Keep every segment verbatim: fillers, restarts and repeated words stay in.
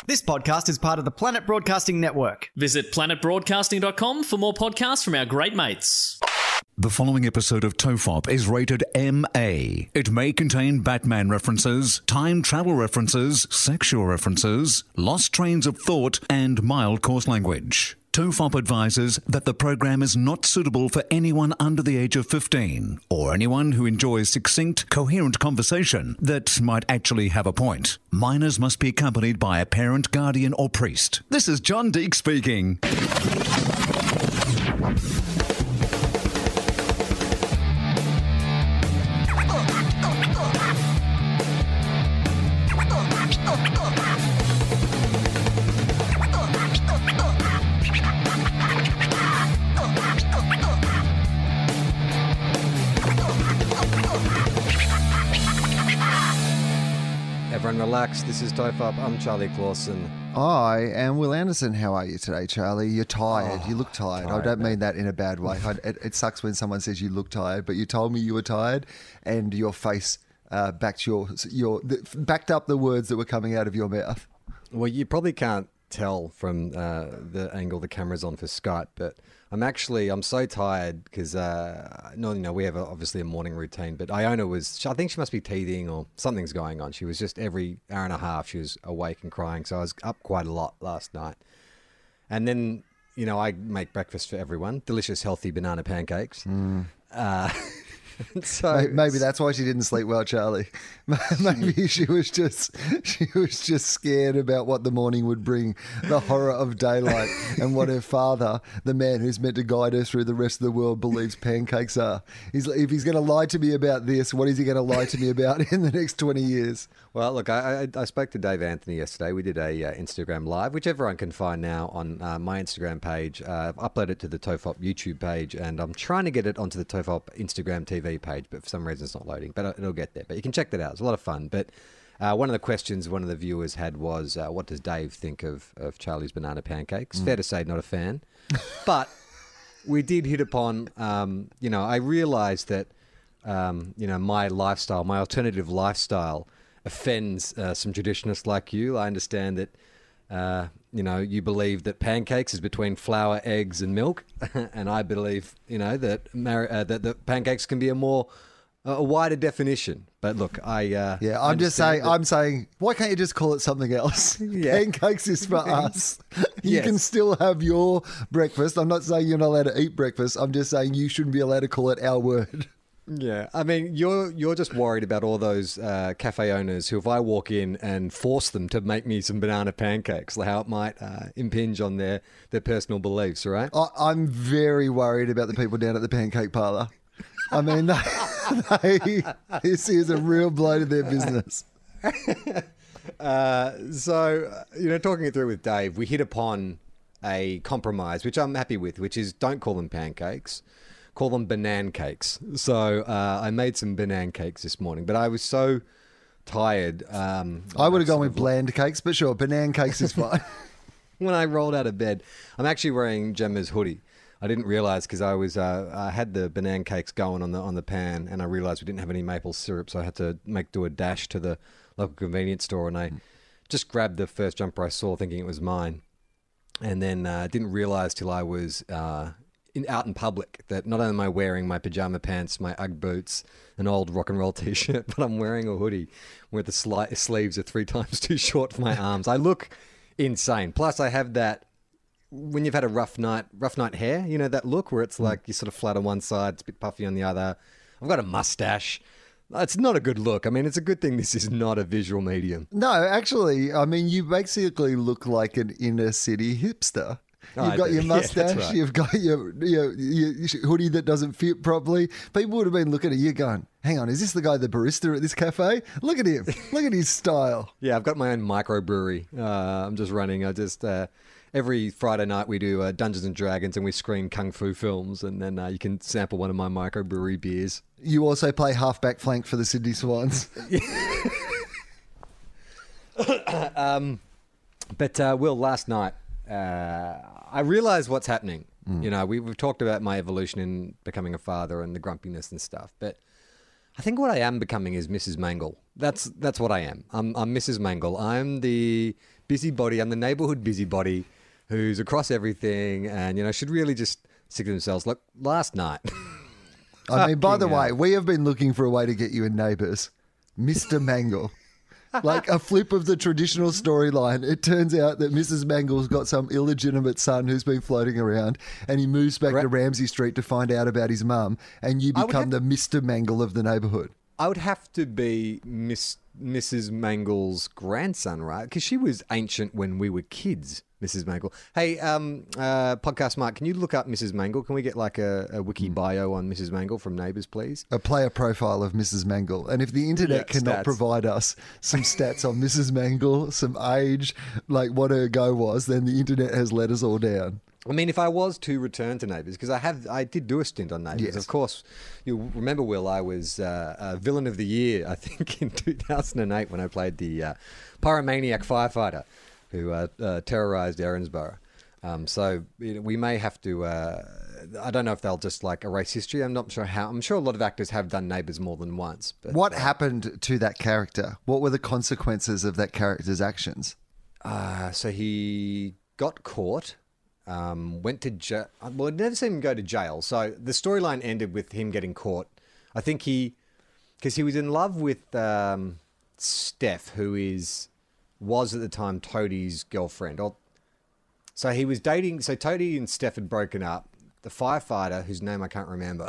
This podcast is part of the Planet Broadcasting Network. Visit planet broadcasting dot com for more podcasts from our great mates. The following episode of Tofop is rated M A. It may contain Batman references, time travel references, sexual references, lost trains of thought, and mild coarse language. Tofop advises that the program is not suitable for anyone under the age of fifteen or anyone who enjoys succinct, coherent conversation that might actually have a point. Minors must be accompanied by a parent, guardian, or priest. This is John Deek speaking. Everyone relax, this is Tofop, I'm Charlie Clausen. I am Will Anderson. How are you today, Charlie? You're tired. Oh, you look tired. tired, I don't man. mean that in a bad way. I, it, it sucks when someone says you look tired, but you told me you were tired and your face uh, backed, your, your, backed up the words that were coming out of your mouth. Well, you probably can't tell from uh, the angle the camera's on for Skype, but I'm actually, I'm so tired because, uh, no, you know, we have a, obviously a morning routine, but Iona was, I think she must be teething or something's going on. She was just every hour and a half, she was awake and crying. So I was up quite a lot last night. And then, you know, I make breakfast for everyone, delicious, healthy banana pancakes. Mm. Uh, so maybe, maybe that's why she didn't sleep well, Charlie. Maybe she was just she was just scared about what the morning would bring, the horror of daylight, and what her father, the man who's meant to guide her through the rest of the world, believes pancakes are. He's if he's going to lie to me about this, what is he going to lie to me about in the next twenty years? Well, look, I, I, I spoke to Dave Anthony yesterday. We did a uh, Instagram live, which everyone can find now on uh, my Instagram page. Uh, I've uploaded it to the Tofop YouTube page, and I'm trying to get it onto the Tofop Instagram T V page, but for some reason it's not loading. But it'll get there. But you can check that out. It's a lot of fun. But uh, one of the questions one of the viewers had was, uh, what does Dave think of, of Charlie's banana pancakes? Mm. Fair to say, not a fan. But we did hit upon, um, you know, I realised that, um, you know, my lifestyle, my alternative lifestyle offends uh, some traditionalists like you. I understand that, uh, you know, you believe that pancakes is between flour, eggs, and milk, and I believe, you know, that mar- uh, that the pancakes can be a more a wider definition. But look, I uh, yeah, I'm just saying. that- I'm saying, why can't you just call it something else? Yeah. Pancakes is for us. You Yes. can still have your breakfast. I'm not saying you're not allowed to eat breakfast. I'm just saying you shouldn't be allowed to call it our word. Yeah, I mean, you're you're just worried about all those uh, cafe owners who, if I walk in and force them to make me some banana pancakes, how it might uh, impinge on their, their personal beliefs, right? I, I'm very worried about the people down at the pancake parlour. I mean, they, they, this is a real blow to their business. Uh, so, uh, you know, talking it through with Dave, we hit upon a compromise, which I'm happy with, which is don't call them pancakes. Call them banana cakes. So uh, I made some banana cakes this morning, but I was so tired. Um, I would have gone with bland cakes, but sure, banana cakes is fine. when I rolled out of bed, I'm actually wearing Gemma's hoodie. I didn't realize because I was uh, I had the banana cakes going on the on the pan, and I realized we didn't have any maple syrup, so I had to make do a dash to the local convenience store, and I just grabbed the first jumper I saw, thinking it was mine, and then uh, didn't realize till I was. Uh, In, out in public that not only am I wearing my pajama pants, my Ugg boots, an old rock and roll t-shirt, but I'm wearing a hoodie where the sli- sleeves are three times too short for my arms. I look insane. Plus I have that, when you've had a rough night, rough night hair, you know, that look where it's like you're sort of flat on one side, it's a bit puffy on the other. I've got a mustache. It's not a good look. I mean, it's a good thing this is not a visual medium. No, actually, I mean, you basically look like an inner city hipster. You've I got do. your Yeah, that's mustache, right. you've got your, your, your hoodie that doesn't fit properly. People would have been looking at you going, hang on, is this the guy, the barista at this cafe? Look at him. Look at his style. Yeah, I've got my own microbrewery. Uh, I'm just running. I just uh, every Friday night we do uh, Dungeons and Dragons and we screen kung fu films, and then uh, you can sample one of my microbrewery beers. You also play halfback flank for the Sydney Swans. um, but uh, Will, last night uh, I realised what's happening. Mm. You know, we, we've talked about my evolution in becoming a father and the grumpiness and stuff, but I think what I am becoming is Missus Mangle. That's that's what I am. I'm, I'm Missus Mangle. I'm the busybody. I'm the neighbourhood busybody who's across everything and, you know, should really just stick to themselves. Look, last night. I mean, by the Fucking way, hell. we have been looking for a way to get you in Neighbours. Mister Mangle. Like a flip of the traditional storyline. It turns out that Missus Mangle's got some illegitimate son who's been floating around and he moves back Ra- to Ramsey Street to find out about his mum and you I would become have- the Mister Mangle of the neighbourhood. I would have to be Miss Missus Mangle's grandson, right? Because she was ancient when we were kids, Missus Mangle. Hey, um, uh, Podcast Mark, can you look up Missus Mangle? Can we get like a, a wiki bio on Missus Mangle from Neighbours, please? A player profile of Missus Mangle. And if the internet Yeah, cannot stats. provide us some stats on Missus Mangle, some age, like what her go was, then the internet has let us all down. I mean, if I was to return to Neighbours, because I have, I did do a stint on Neighbours. Yes. Of course, you remember, Will, I was uh, uh, villain of the year, I think, in two thousand eight when I played the uh, pyromaniac firefighter who uh, uh, terrorised Erinsborough. Um, so you know, we may have to. Uh, I don't know if they'll just like erase history. I'm not sure how. I'm sure a lot of actors have done Neighbours more than once. But What happened to that character? What were the consequences of that character's actions? Uh, so he got caught, um, went to jail. Well, I'd never seen him go to jail. So the storyline ended with him getting caught. I think he, because he was in love with um, Steph, who is was at the time Toadie's girlfriend. Or, so he was dating. So Toadie and Steph had broken up. The firefighter, whose name I can't remember,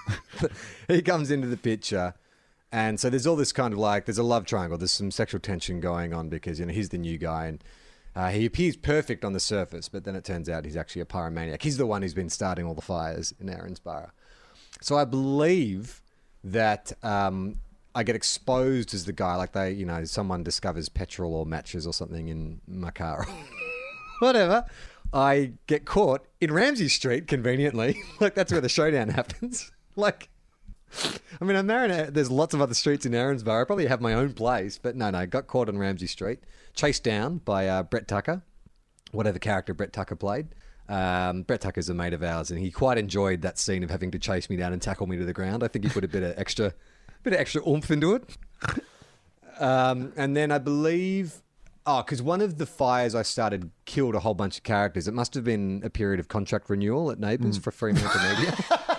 he comes into the picture. And so there's all this kind of like, there's a love triangle. There's some sexual tension going on because, you know, he's the new guy and uh, he appears perfect on the surface, but then it turns out he's actually a pyromaniac. He's the one who's been starting all the fires in Erinsborough. So I believe that um, I get exposed as the guy, like they, you know, someone discovers petrol or matches or something in my car. Whatever. I get caught in Ramsey Street, conveniently. Like, that's where the showdown happens. Like, I mean, I'm married. There's lots of other streets in Erinsborough. I probably have my own place, but no, no. Got caught on Ramsey Street, chased down by uh, Brett Tucker, whatever character Brett Tucker played. Um, Brett Tucker's a mate of ours, and he quite enjoyed that scene of having to chase me down and tackle me to the ground. I think he put a bit of extra, bit of extra oomph into it. Um, and then I believe, oh, because one of the fires I started killed a whole bunch of characters. It must have been a period of contract renewal at Neighbours for Fremantle Media.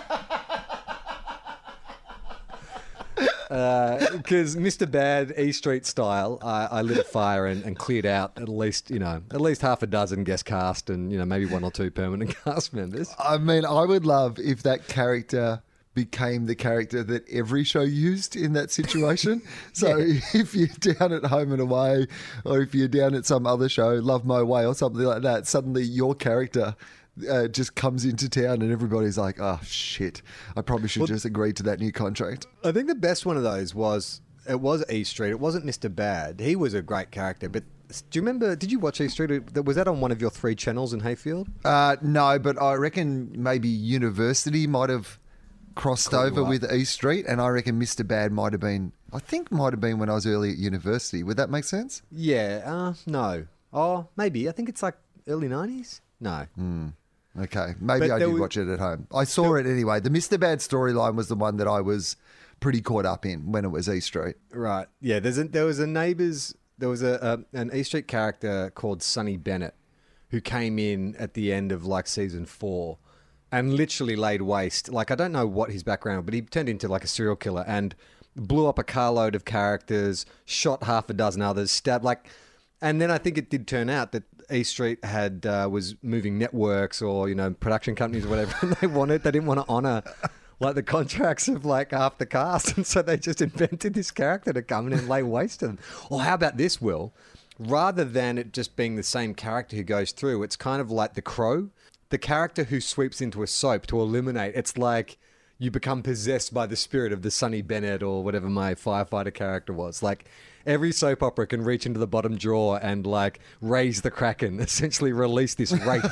Because uh, Mister Bad, E Street style, I, I lit a fire and, and cleared out at least, you know, at least half a dozen guest cast and, you know, maybe one or two permanent cast members. I mean, I would love if that character became the character that every show used in that situation. So if you're down at Home and Away or if you're down at some other show, Love My Way or something like that, suddenly your character uh, just comes into town and everybody's like, oh, shit, I probably should just agree to that new contract. I think the best one of those was, it was E Street. It wasn't Mister Bad. He was a great character, but do you remember, did you watch E Street? Was that on one of your three channels in Hayfield? Uh, no, but I reckon maybe University might have crossed Caught you over up. with E Street, and I reckon Mister Bad might have been, I think might have been when I was early at university. Would that make sense? Yeah, uh, no. Oh, maybe. I think it's like early nineties? No. Okay, maybe But I there did was- watch it at home. I saw it anyway. The Mister Bad storyline was the one that I was pretty caught up in when it was E Street. Right. Yeah, there's a, there was a Neighbours, there was a, a an E Street character called Sonny Bennett who came in at the end of like season four and literally laid waste. Like, I don't know what his background, but he turned into like a serial killer and blew up a carload of characters, shot half a dozen others, stabbed like, and then I think it did turn out that E Street had uh, was moving networks or, you know, production companies or whatever, and they wanted they didn't want to honor like the contracts of like half the cast, and so they just invented this character to come in and lay waste to them. Or how about this, Will? Rather than it just being the same character who goes through, it's kind of like The Crow, the character who sweeps into a soap to eliminate. It's like you become possessed by the spirit of the Sonny Bennett or whatever my firefighter character was. Like, every soap opera can reach into the bottom drawer and like raise the Kraken, essentially release this wraith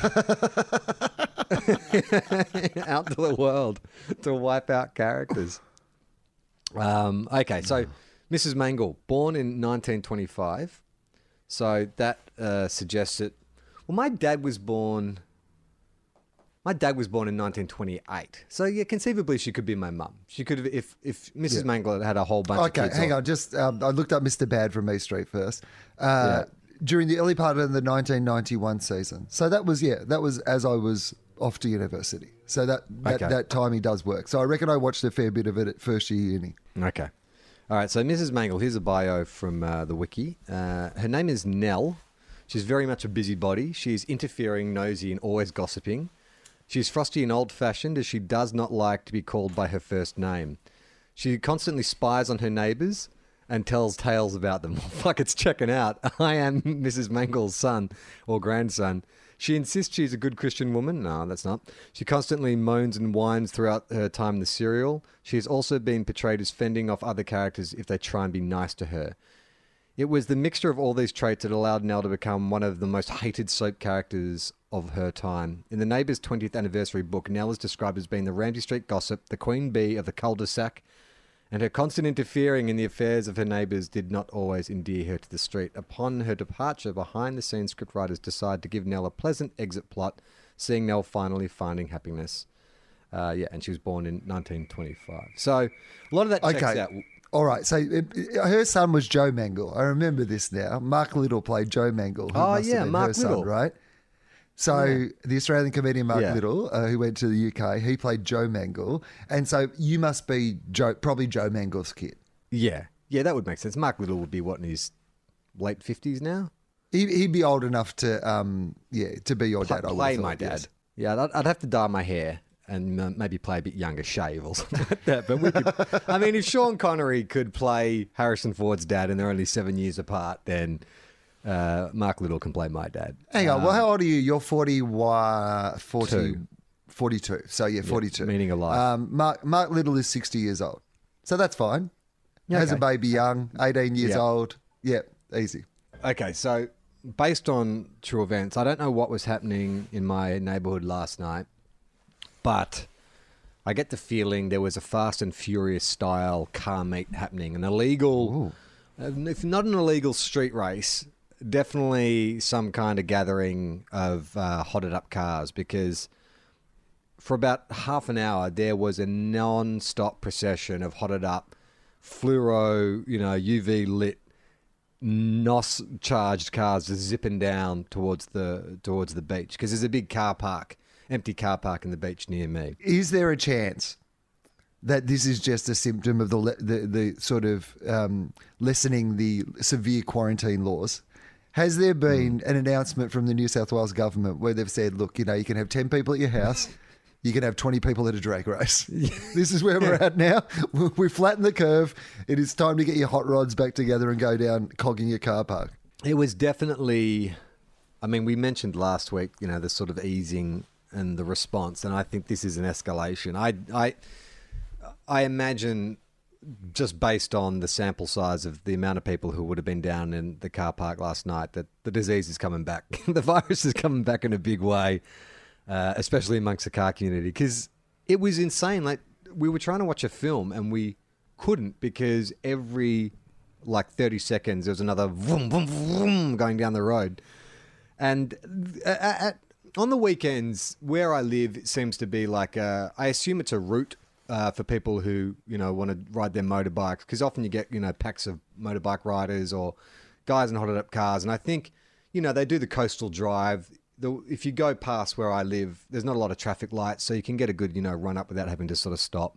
out to the world to wipe out characters. Um, okay, so Missus Mangle, born in nineteen twenty-five. So that uh, suggests that, well, my dad was born... My dad was born in nineteen twenty-eight. So, yeah, conceivably she could be my mum. She could have, if, if Missus Yeah. Mangle had had a whole bunch of Okay, kids. hang on- on. Just um, I looked up Mister Bad from E Street first. Uh, during the early part of the nineteen ninety-one season. So that was, yeah, that was as I was off to university. So that, that, Okay. that timing does work. So I reckon I watched a fair bit of it at first year uni. Okay. All right, so Missus Mangle, here's a bio from uh, the wiki. Uh, her name is Nell. She's very much a busybody. She's interfering, nosy, and always gossiping. She's frosty and old-fashioned, as she does not like to be called by her first name. She constantly spies on her neighbours and tells tales about them. Fuck, it's checking out. I am Missus Mangle's son or grandson. She insists she's a good Christian woman. No, that's not. She constantly moans and whines throughout her time in the serial. She has also been portrayed as fending off other characters if they try and be nice to her. It was the mixture of all these traits that allowed Nell to become one of the most hated soap characters of her time. In the Neighbours' twentieth anniversary book, Nell is described as being the Ramsay Street gossip, the queen bee of the cul-de-sac, and her constant interfering in the affairs of her neighbours did not always endear her to the street. Upon her departure, behind-the-scenes scriptwriters decide to give Nell a pleasant exit plot, seeing Nell finally finding happiness. Uh, yeah, and she was born in nineteen twenty-five. So a lot of that checks Okay. out. All right. So it, it- her son was Joe Mangle. I remember this now. Mark Little played Joe Mangle. Who Oh, must have yeah, been Mark her son, Little. right? So the Australian comedian Mark Yeah. Little, uh, who went to the U K, he played Joe Mangle. And so you must be Joe, probably Joe Mangle's kid. Yeah, yeah, that would make sense. Mark Little would be, what, in his late fifties now? He, he'd be old enough to, um, yeah, to be your Play, dad. I would play have my thought, dad. yes. Yeah, I'd, I'd have to dye my hair and uh, maybe play a bit younger, shave or something like that. But we could, I mean, if Sean Connery could play Harrison Ford's dad and they're only seven years apart, then uh, Mark Little can play my dad. Hang on. Well, how old are you? You're forty, uh, forty, Two. forty-two. So yeah, forty-two. meaning alive. Um, Mark, Mark Little is sixty years old. So that's fine. Has a okay. baby young, eighteen years Yeah. old. Yeah, easy. Okay, so based on true events, I don't know what was happening in my neighbourhood last night, but I get the feeling there was a Fast and Furious style car meet happening, an illegal, uh, if not an illegal street race, definitely some kind of gathering of uh, hotted up cars, because for about half an hour there was a non-stop procession of hotted up, fluoro, you know, U V lit, N O S charged cars just zipping down towards the towards the beach, because there's a big car park, empty car park in the beach near me. Is there a chance that this is just a symptom of the le- the, the sort of um, lessening the severe quarantine laws? Has there been an announcement from the New South Wales government where they've said, look, you know, you can have ten people at your house, you can have twenty people at a drag race. This is where we're at now. We've flattened the curve. It is time to get your hot rods back together and go down cogging your car park. It was definitely, I mean, we mentioned last week, you know, the sort of easing and the response, and I think this is an escalation. I, I, I imagine, just based on the sample size of the amount of people who would have been down in the car park last night, that the disease is coming back. The virus is coming back in a big way, uh, especially amongst the car community, because it was insane. Like, we were trying to watch a film and we couldn't, because every like thirty seconds there was another vroom, vroom, vroom going down the road. And at, at, on the weekends, where I live, it seems to be like a, I assume it's a route uh, for people who, you know, want to ride their motorbikes, because often you get, you know, packs of motorbike riders or guys in hotted up cars. And I think, you know, they do the coastal drive. The, if you go past where I live, there's not a lot of traffic lights, so you can get a good, you know, run up without having to sort of stop.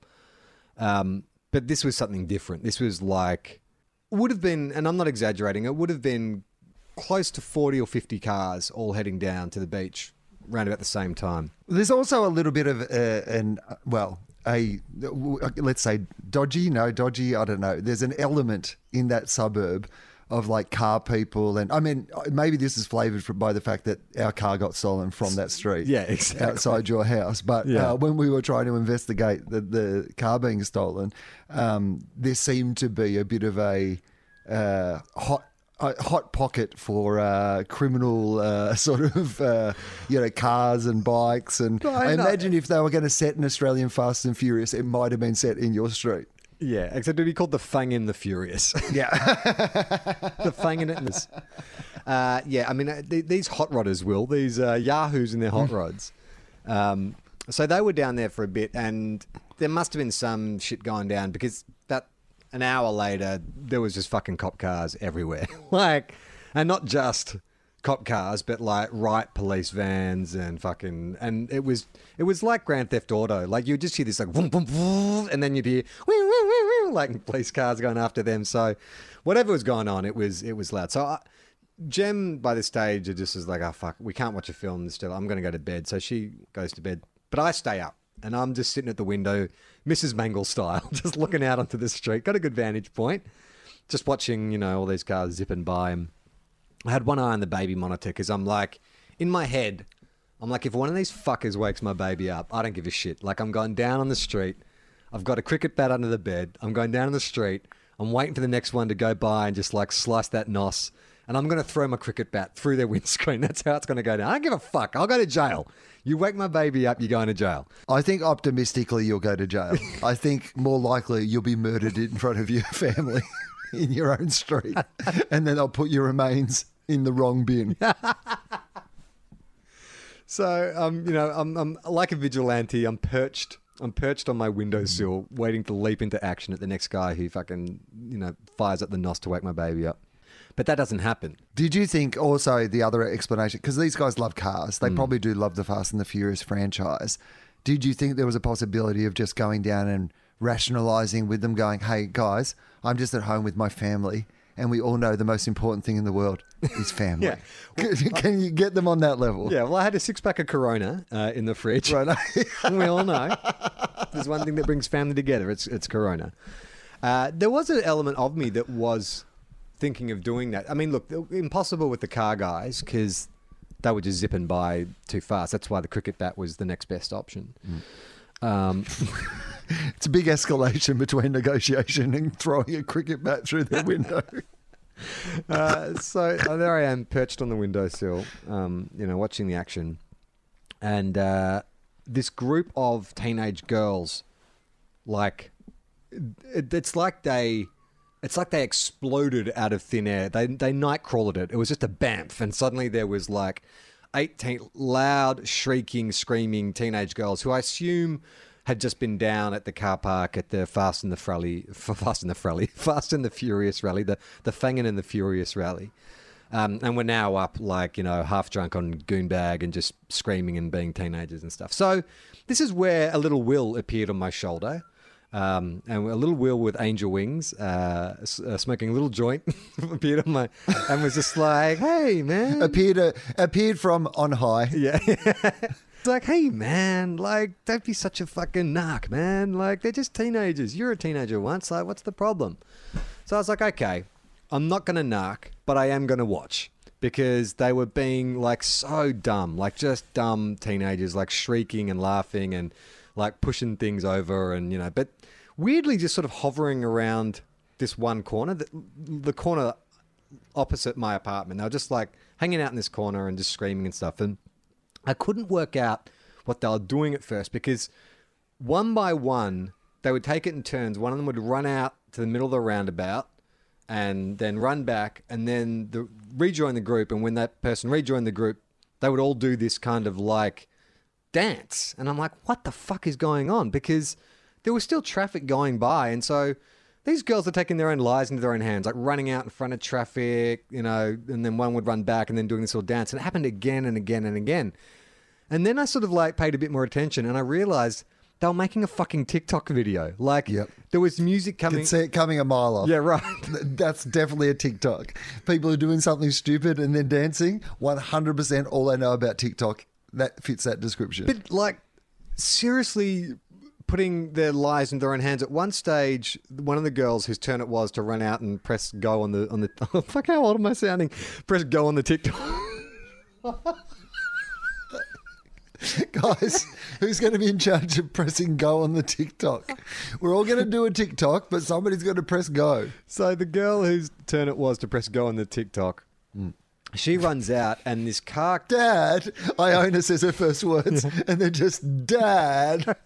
Um, but this was something different. This was like, would have been, and I'm not exaggerating, it would have been close to forty or fifty cars all heading down to the beach around about the same time. There's also a little bit of uh, an, uh, well, a, let's say dodgy, no, dodgy, I don't know. There's an element in that suburb of like car people. And I mean, maybe this is flavoured for, by the fact that our car got stolen from that street. Yeah, exactly. Outside your house. But Yeah. uh, when we were trying to investigate the, the car being stolen, um, there seemed to be a bit of a uh, hot a hot pocket for uh, criminal uh, sort of, uh, you know, cars and bikes. And I I know. imagine if they were going to set an Australian Fast and Furious, it might have been set in your street. Yeah, except it'd be called the Fang in the Furious. Yeah. The Fang in it. Uh, yeah, I mean, uh, th- these hot rodders, Will, these uh, yahoos in their hot rods. Um, so they were down there for a bit, and there must have been some shit going down, because that an hour later, there was just fucking cop cars everywhere. Like, And not just cop cars, but like riot police vans and fucking, and it was it was like Grand Theft Auto. Like you just hear this like boom, boom, boom, and then you'd hear wee, wee, wee, wee, like police cars going after them. So whatever was going on, it was it was loud. So I, Jem by this stage it just is like, oh fuck, we can't watch a film still. I'm going to go to bed. So she goes to bed, but I stay up and I'm just sitting at the window, Missus Mangle style, just looking out onto the street. Got a good vantage point, just watching, you know, all these cars zipping by. And I had one eye on the baby monitor because I'm like, in my head, I'm like, if one of these fuckers wakes my baby up, I don't give a shit. Like, I'm going down on the street. I've got a cricket bat under the bed. I'm going down on the street. I'm waiting for the next one to go by and just like slice that nos. And I'm going to throw my cricket bat through their windscreen. That's how it's going to go down. I don't give a fuck. I'll go to jail. You wake my baby up, you're going to jail. I think optimistically you'll go to jail. I think more likely you'll be murdered in front of your family in your own street. And then they'll put your remains in the wrong bin. So, um, you know, I'm, I'm like a vigilante. I'm perched. I'm perched on my windowsill, waiting to leap into action at the next guy who fucking, you know, fires up the nos to wake my baby up. But that doesn't happen. Did you think also the other explanation, because these guys love cars, they mm. probably do love the Fast and the Furious franchise. Did you think there was a possibility of just going down and rationalising with them, going, hey, guys, I'm just at home with my family. And we all know the most important thing in the world is family. Yeah. Well, can, can you get them on that level? Yeah, well, I had a six-pack of Corona uh, in the fridge. Right. And we all know there's one thing that brings family together. It's it's Corona. Uh, there was an element of me that was thinking of doing that. I mean, look, impossible with the car guys because they were just zipping by too fast. That's why the cricket bat was the next best option. Mm. Um It's a big escalation between negotiation and throwing a cricket bat through the window. uh, so uh, there I am, perched on the windowsill, um, you know, watching the action. And uh, this group of teenage girls, like, it, it's like they... It's like they exploded out of thin air. They they night crawled it. It was just a bamf, and suddenly there was like eighteen loud, shrieking, screaming teenage girls who I assume had just been down at the car park at the Fast and the Frally, Fast and the Frally, Fast and the Furious rally, the the Fangin' and the Furious rally, um, and we're now up like, you know, half drunk on goonbag and just screaming and being teenagers and stuff. So this is where a little Will appeared on my shoulder. Um, and a little Will with angel wings, uh, s- uh, smoking a little joint, appeared on my, and was just like, "Hey, man!" Appeared uh, appeared from on high. Yeah, it's like, "Hey, man! Like, don't be such a fucking narc, man! Like, they're just teenagers. You're a teenager once. Like, what's the problem?" So I was like, "Okay, I'm not gonna narc, but I am gonna watch." Because they were being like so dumb, like just dumb teenagers, like shrieking and laughing and like pushing things over and, you know, but weirdly just sort of hovering around this one corner, the, the corner opposite my apartment. They were just like hanging out in this corner and just screaming and stuff. And I couldn't work out what they were doing at first because one by one, they would take it in turns. One of them would run out to the middle of the roundabout and then run back and then the, rejoin the group. And when that person rejoined the group, they would all do this kind of like dance. And I'm like, what the fuck is going on? Because there was still traffic going by. And so these girls are taking their own lives into their own hands, like running out in front of traffic, you know, and then one would run back and then doing this little dance. And it happened again and again and again. And then I sort of like paid a bit more attention and I realized they were making a fucking TikTok video. Like, yep. There was music coming. Can see it coming a mile off. Yeah, right. That's definitely a TikTok. People are doing something stupid and then dancing. one hundred percent all they know about TikTok. That fits that description. But like, seriously putting their lives in their own hands. At one stage, one of the girls whose turn it was to run out and press go on the, on the, oh, fuck, how old am I sounding? Press go on the TikTok. Guys, who's going to be in charge of pressing go on the TikTok? We're all going to do a TikTok, but somebody's going to press go. So the girl whose turn it was to press go on the TikTok, mm. she runs out and this car... Dad, Iona says her first words, yeah. And then just, Dad.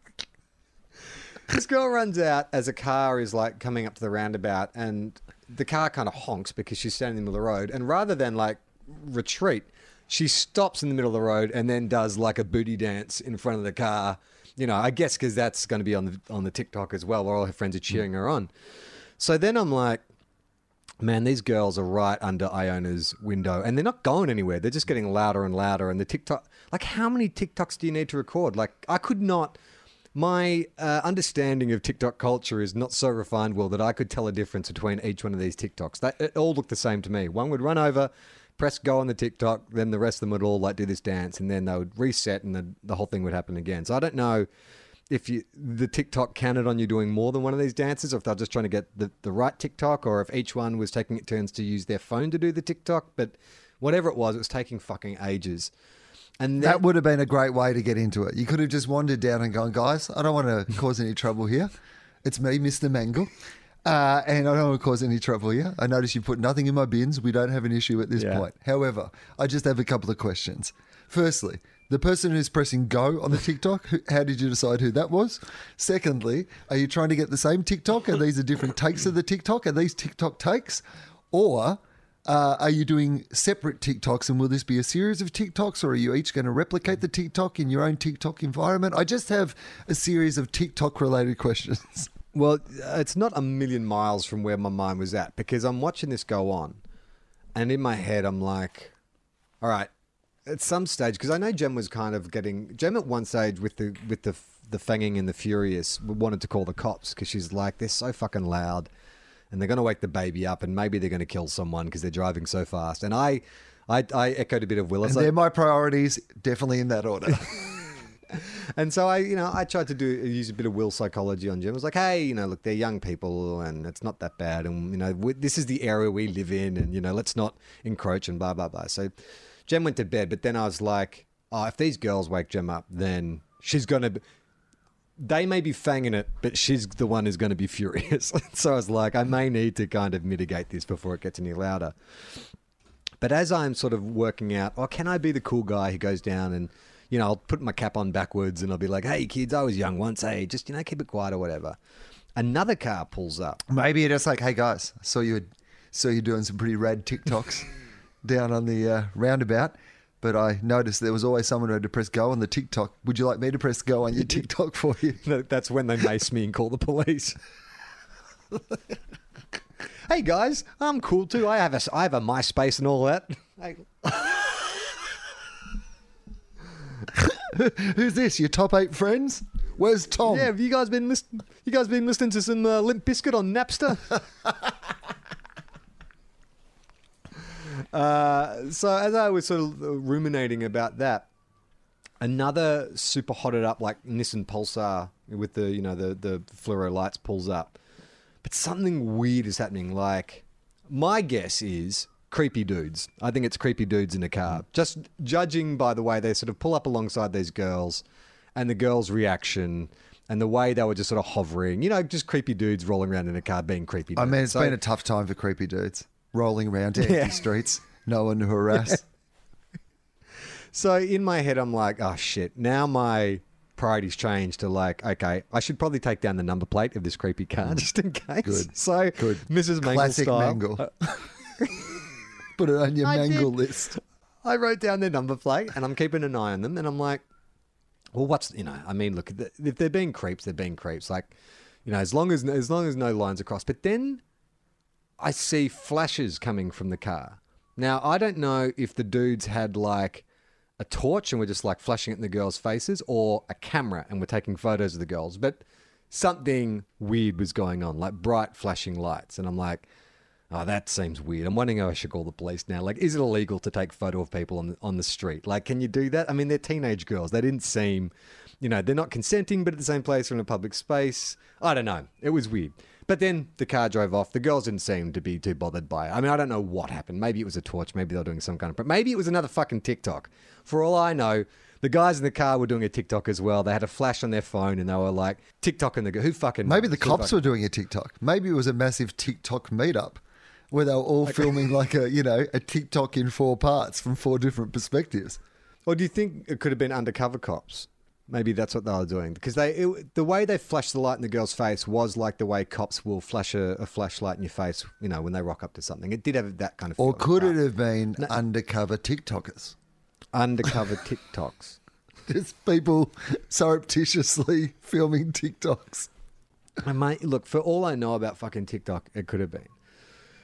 This girl runs out as a car is like coming up to the roundabout and the car kind of honks because she's standing in the middle of the road. And rather than like retreat... she stops in the middle of the road and then does like a booty dance in front of the car. You know, I guess because that's going to be on the on the TikTok as well, where all her friends are cheering her on. So then I'm like, man, these girls are right under Iona's window and they're not going anywhere. They're just getting louder and louder. And the TikTok, like how many TikToks do you need to record? Like I could not, my uh, understanding of TikTok culture is not so refined, Will, that I could tell a difference between each one of these TikToks. They it all looked the same to me. One would run over, press go on the TikTok, then the rest of them would all like do this dance and then they would reset and the, the whole thing would happen again. So I don't know if you the TikTok counted on you doing more than one of these dances, or if they're just trying to get the, the right TikTok, or if each one was taking it turns to use their phone to do the TikTok. But whatever it was, it was taking fucking ages. And then, That would have been a great way to get into it. You could have just wandered down and gone, guys, I don't want to cause any trouble here. It's me, Mister Mangle. Uh, and I don't want to cause any trouble here. I notice you put nothing in my bins. We don't have an issue at this Yeah. point. However, I just have a couple of questions. Firstly, the person who's pressing go on the TikTok, who, how did you decide who that was? Secondly, are you trying to get the same TikTok? Are these are different takes of the TikTok? Are these TikTok takes? Or uh, are you doing separate TikToks, and will this be a series of TikToks, or are you each going to replicate the TikTok in your own TikTok environment? I just have a series of TikTok-related questions. well, it's not a million miles from where my mind was at, because I'm watching this go on and in my head I'm like, all right, at some stage, because I know Jem was kind of getting Jem at one stage with the with the the fanging and the furious wanted to call the cops because she's like, they're so fucking loud and they're going to wake the baby up and maybe they're going to kill someone because they're driving so fast. And I I, I echoed a bit of Willis. And they're my priorities, definitely in that order. And so I, you know, I tried to do use a bit of Will psychology on Jem. I was like, hey, you know, look, they're young people, and it's not that bad, and you know, we, this is the area we live in, and you know, let's not encroach and blah blah blah. So Jem went to bed, but then I was like, oh, if these girls wake Jem up, then she's gonna. Be, they may be fanging it, but she's the one who's going to be furious. So I was like, I may need to kind of mitigate this before it gets any louder. But as I'm sort of working out, oh, can I be the cool guy who goes down and, you know, I'll put my cap on backwards and I'll be like, hey, kids, I was young once. Hey, just, you know, keep it quiet or whatever. Another car pulls up. Maybe you're just like, hey guys, I saw you, saw you doing some pretty rad TikToks down on the uh, roundabout, but I noticed there was always someone who had to press go on the TikTok. Would you like me to press go on your TikTok for you? That's when they mace me and call the police. Hey guys, I'm cool too. I have a, I have a MySpace and all that. Hey. Who's this? Your top eight friends? Where's Tom? Yeah, have you guys been listening? You guys been listening to some uh, Limp Bizkit on Napster? uh, so as I was sort of ruminating about that, another super hotted up like Nissan Pulsar with the you know the the fluoro lights pulls up, but something weird is happening. Like my guess is creepy dudes. I think it's creepy dudes in a car. Just judging by the way they sort of pull up alongside these girls and the girls' reaction and the way they were just sort of hovering. You know, just creepy dudes rolling around in a car being creepy dudes. I mean, it's So- been a tough time for creepy dudes. Rolling around to empty Yeah. streets, no one to harass. So in my head, I'm like, oh shit. Now my priorities change to like, okay, I should probably take down the number plate of this creepy car just in case. Good. So Good. Missus Mangle Classic style. Mangle. Put it on your I Mangle did. list. I wrote down their number plate and I'm keeping an eye on them. And I'm like, well, what's, you know, I mean, look, if they're being creeps, they're being creeps. Like, you know, as long as, as long as no lines are crossed. But then I see flashes coming from the car. Now, I don't know if the dudes had like a torch and were just like flashing it in the girls' faces, or a camera and were taking photos of the girls. But something weird was going on, like bright flashing lights. And I'm like, oh, that seems weird. I'm wondering if I should call the police now. Like, is it illegal to take photo of people on the, on the street? Like, can you do that? I mean, they're teenage girls. They didn't seem, you know, they're not consenting, but at the same place or in a public space. I don't know. It was weird. But then the car drove off. The girls didn't seem to be too bothered by it. I mean, I don't know what happened. Maybe it was a torch. Maybe they were doing some kind of... But maybe it was another fucking TikTok. For all I know, the guys in the car were doing a TikTok as well. They had a flash on their phone and they were like, TikTok and the... Who fucking... Maybe the who cops fucking- were doing a TikTok. Maybe it was a massive TikTok meetup where they were all filming like a, you know, a TikTok in four parts from four different perspectives. Or do you think it could have been undercover cops? Maybe that's what they were doing. Because they, it, the way they flashed the light in the girl's face was like the way cops will flash a, a flashlight in your face, you know, when they rock up to something. It did have that kind of Or feel. could But it have been undercover TikTokers? undercover TikToks. Just people surreptitiously filming TikToks. I might, look, for all I know about fucking TikTok, it could have been.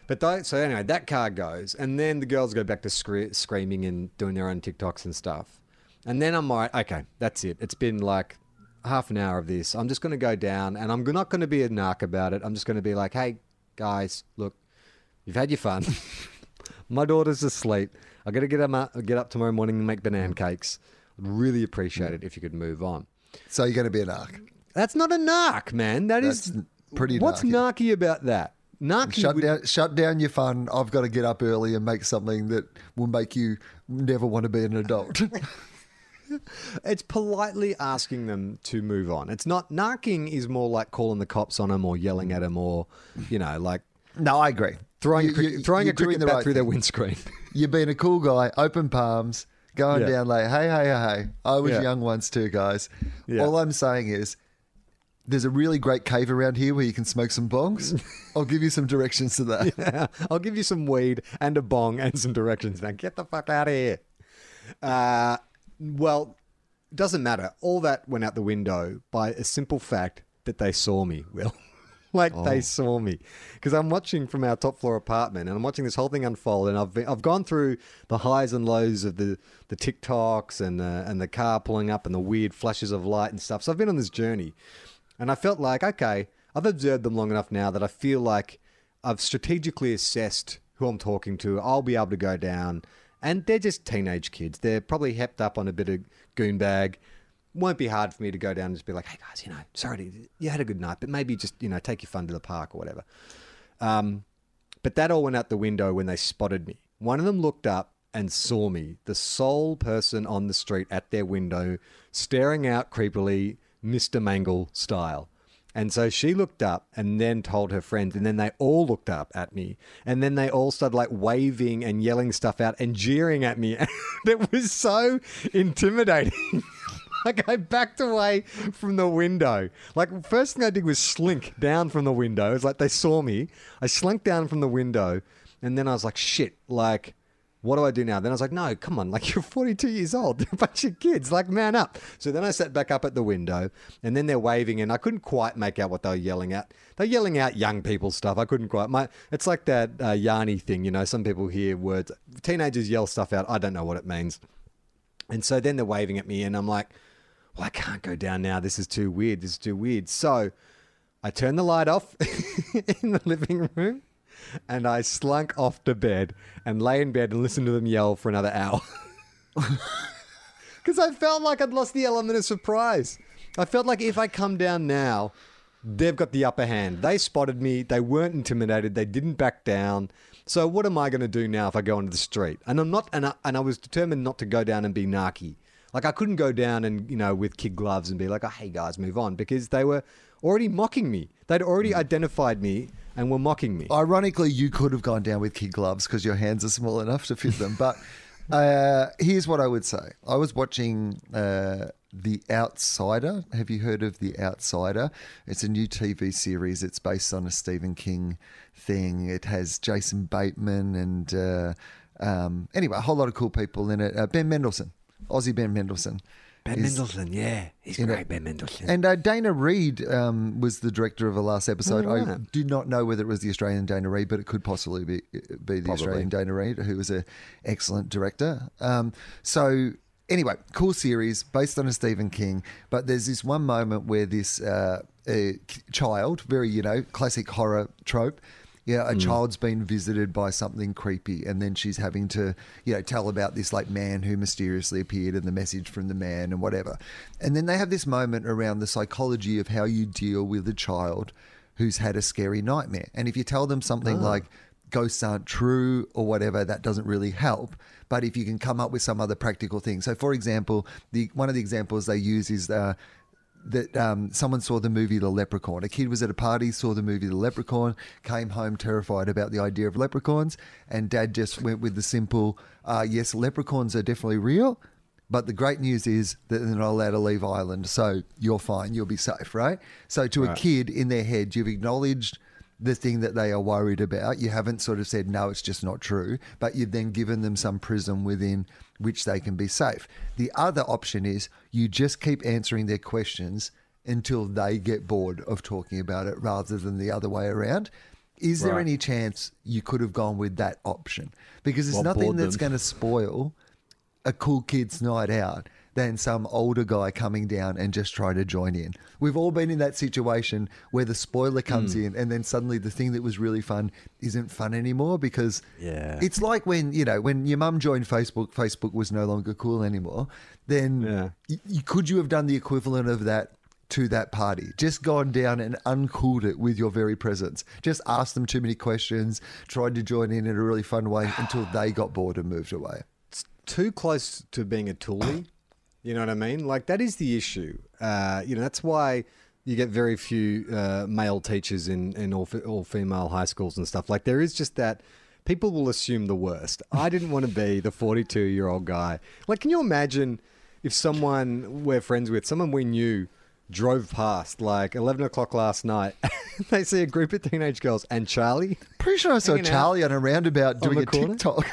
But tho- so anyway, that car goes, and then the girls go back to scre- screaming and doing their own TikToks and stuff. And then I'm like, okay, that's it. It's been like half an hour of this. I'm just going to go down, and I'm not going to be a narc about it. I'm just going to be like, hey, guys, look, you've had your fun. My daughter's asleep. I got to get up, get up tomorrow morning and make banana cakes. I'd really appreciate it if you could move on. So you're going to be a narc. That's not a narc, man. That That's is pretty What's narky. narky about that? Narky Shut would- down, shut down your fun. I've got to get up early and make something that will make you never want to be an adult. It's politely asking them to move on. It's not narking is more like calling the cops on them or yelling at them or, you know, like No, I agree. throwing You- a cricket, you- throwing you're a cricket doing the bat right through their thing. windscreen. You've been a cool guy, open palms, going Yeah. down like, hey, hey, hey. I was Yeah. young once too, guys. Yeah. All I'm saying is there's a really great cave around here where you can smoke some bongs. I'll give you some directions to that. Yeah, I'll give you some weed and a bong and some directions. Now get the fuck out of here. Uh, well, doesn't matter. All that went out the window by a simple fact that they saw me, Will. Like they saw me because I'm watching from our top floor apartment and I'm watching this whole thing unfold. And I've been, I've gone through the highs and lows of the, the TikToks and the, and the car pulling up and the weird flashes of light and stuff. So I've been on this journey and I felt like, okay, I've observed them long enough now that I feel like I've strategically assessed who I'm talking to. I'll be able to go down and they're just teenage kids. They're probably hepped up on a bit of goon bag. Won't be hard for me to go down and just be like, hey guys, you know, sorry, to, you had a good night, but maybe just, you know, take your fun to the park or whatever. Um, but that all went out the window when they spotted me. One of them looked up and saw me, the sole person on the street at their window, staring out creepily, Mister Mangle style. And so she looked up and then told her friends, and then they all looked up at me. And then they all started like waving and yelling stuff out and jeering at me. And it was so intimidating. Like I backed away from the window. Like first thing I did was slink down from the window. It was like they saw me. I slunk down from the window and then I was like, shit, like, what do I do now? Then I was like, no, come on, like you're forty-two years old. They're a bunch of kids, like man up. So then I sat back up at the window and then they're waving and I couldn't quite make out what they were yelling at. They're yelling out young people stuff. I couldn't quite. My, it's like that uh, Yanni thing, you know, some people hear words. Teenagers yell stuff out. I don't know what it means. And so then they're waving at me and I'm like, well, I can't go down now. This is too weird. This is too weird. So I turned the light off in the living room and I slunk off to bed and lay in bed and listened to them yell for another hour. Because I felt like I'd lost the element of surprise. I felt like if I come down now, they've got the upper hand. They spotted me. They weren't intimidated. They didn't back down. So what am I going to do now if I go into the street? And I'm not, and I, and I was determined not to go down and be narky. Like I couldn't go down and, you know, with kid gloves and be like, oh, hey guys, move on, because they were already mocking me. They'd already identified me and were mocking me. Ironically, you could have gone down with kid gloves because your hands are small enough to fit them. But uh, here's what I would say. I was watching uh, The Outsider. Have you heard of The Outsider? It's a new T V series. It's based on a Stephen King thing. It has Jason Bateman and uh, um, anyway, a whole lot of cool people in it. Uh, Ben Mendelsohn. Aussie Ben Mendelsohn. Ben is- Mendelsohn, yeah. He's you know, great, Ben Mendelsohn. And uh, Dana Reed um, was the director of the last episode. Oh, I right. do not know whether it was the Australian Dana Reed, but it could possibly be be the Probably. Australian Dana Reed, who was an excellent director. Um, so anyway, cool series based on a Stephen King. But there's this one moment where this uh, a child, very you know classic horror trope. Yeah, a child's been visited by something creepy, and then she's having to, you know, tell about this like man who mysteriously appeared and the message from the man and whatever. And then they have this moment around the psychology of how you deal with a child who's had a scary nightmare. And if you tell them something like ghosts aren't true or whatever, that doesn't really help. But if you can come up with some other practical thing. So, for example, the one of the examples they use is uh, that um, someone saw the movie The Leprechaun. A kid was at a party, saw the movie The Leprechaun, came home terrified about the idea of leprechauns, and dad just went with the simple, uh, yes, leprechauns are definitely real, but the great news is that they're not allowed to leave Ireland, so you're fine, you'll be safe, right? So to a kid, in their head, you've acknowledged the thing that they are worried about. You haven't sort of said, no, it's just not true, but you've then given them some prism within which they can be safe. The other option is you just keep answering their questions until they get bored of talking about it rather than the other way around. Is there Right. any chance you could have gone with that option? Because there's What nothing bored that's them? going to spoil a cool kids night out than some older guy coming down and just trying to join in. We've all been in that situation where the spoiler comes Mm. in and then suddenly the thing that was really fun isn't fun anymore because Yeah. it's like when, you know, when your mum joined Facebook, Facebook was no longer cool anymore, then Yeah. y- y- could you have done the equivalent of that to that party? Just gone down and uncooled it with your very presence. Just asked them too many questions, tried to join in in a really fun way until they got bored and moved away. It's too close to being a toolie. You know what I mean? Like, that is the issue. Uh, you know, that's why you get very few uh, male teachers in, in all, all female high schools and stuff. Like, there is just that people will assume the worst. I didn't want to be the forty-two-year-old guy. Like, can you imagine if someone we're friends with, someone we knew, drove past, like, eleven o'clock last night, they see a group of teenage girls and Charlie? Pretty sure I saw Hanging out Charlie on a roundabout doing the a corner? TikTok.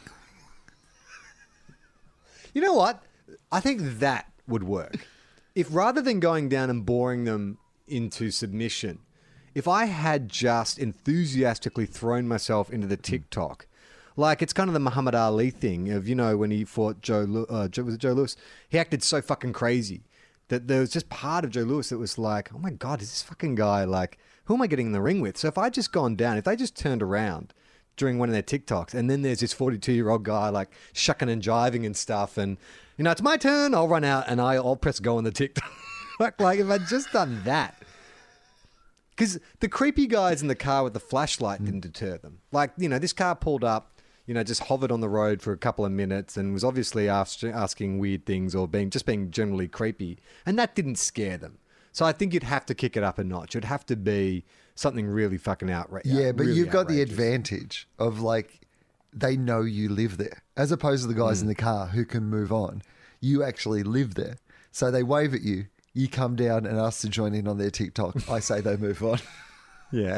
You know what? I think that would work. If rather than going down and boring them into submission, if I had just enthusiastically thrown myself into the TikTok, like it's kind of the Muhammad Ali thing of, you know, when he fought Joe, Lew- uh, Joe was it Joe Lewis? He acted so fucking crazy that there was just part of Joe Lewis that was like, oh my God, is this fucking guy, like, who am I getting in the ring with? So if I just gone down, if they just turned around during one of their TikToks, and then there's this forty-two-year-old guy like shucking and jiving and stuff, and you know, it's my turn, I'll run out and I- I'll press go on the TikTok. like, like if I'd just done that. Because the creepy guys in the car with the flashlight didn't deter them. Like, you know, this car pulled up, you know, just hovered on the road for a couple of minutes and was obviously ask- asking weird things or being just being generally creepy, and that didn't scare them. So I think you'd have to kick it up a notch. It'd have to be something really fucking outrageous. Yeah, but really you've got the outrageous. advantage of like they know you live there, as opposed to the guys in the car who can move on. You actually live there, so they wave at you. You come down and ask to join in on their TikTok. I say they move on. Yeah.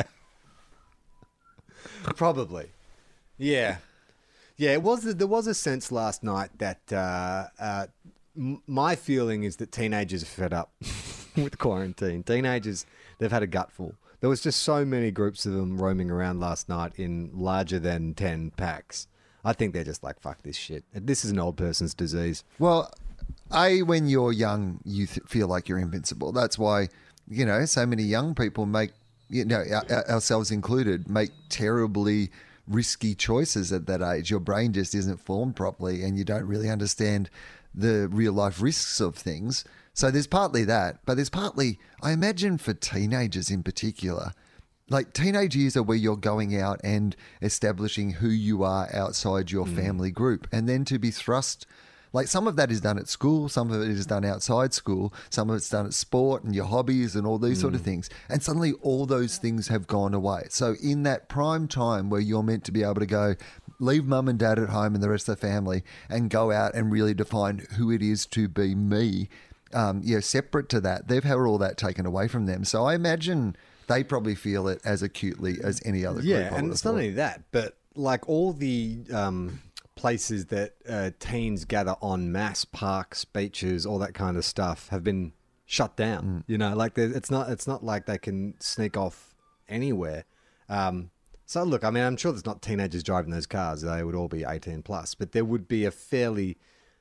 Probably. Yeah. Yeah, it was. There was a sense last night that uh, uh, m- my feeling is that teenagers are fed up with quarantine. Teenagers, they've had a gutful. There was just so many groups of them roaming around last night in larger than ten packs. I think they're just like, fuck this shit. This is an old person's disease. Well, A, when you're young, you th- feel like you're invincible. That's why, you know, so many young people make, you know, our- ourselves included, make terribly risky choices at that age. Your brain just isn't formed properly and you don't really understand the real life risks of things. So there's partly that, but there's partly, I imagine for teenagers in particular, like teenage years are where you're going out and establishing who you are outside your family group. And then to be thrust, like some of that is done at school, some of it is done outside school, some of it's done at sport and your hobbies and all these sort of things. And suddenly all those things have gone away. So in that prime time where you're meant to be able to go, leave mum and dad at home and the rest of the family and go out and really define who it is to be me, um, you know, separate to that, they've had all that taken away from them. So I imagine they probably feel it as acutely as any other group. I Yeah, would and have it's not thought. only that, but like all the um, places that uh, teens gather en masse, parks, beaches, all that kind of stuff, have been shut down. You know, like there- it's not it's not like they can sneak off anywhere. Um, so look, I mean, I'm sure there's not teenagers driving those cars. They would all be eighteen plus, but there would be a fairly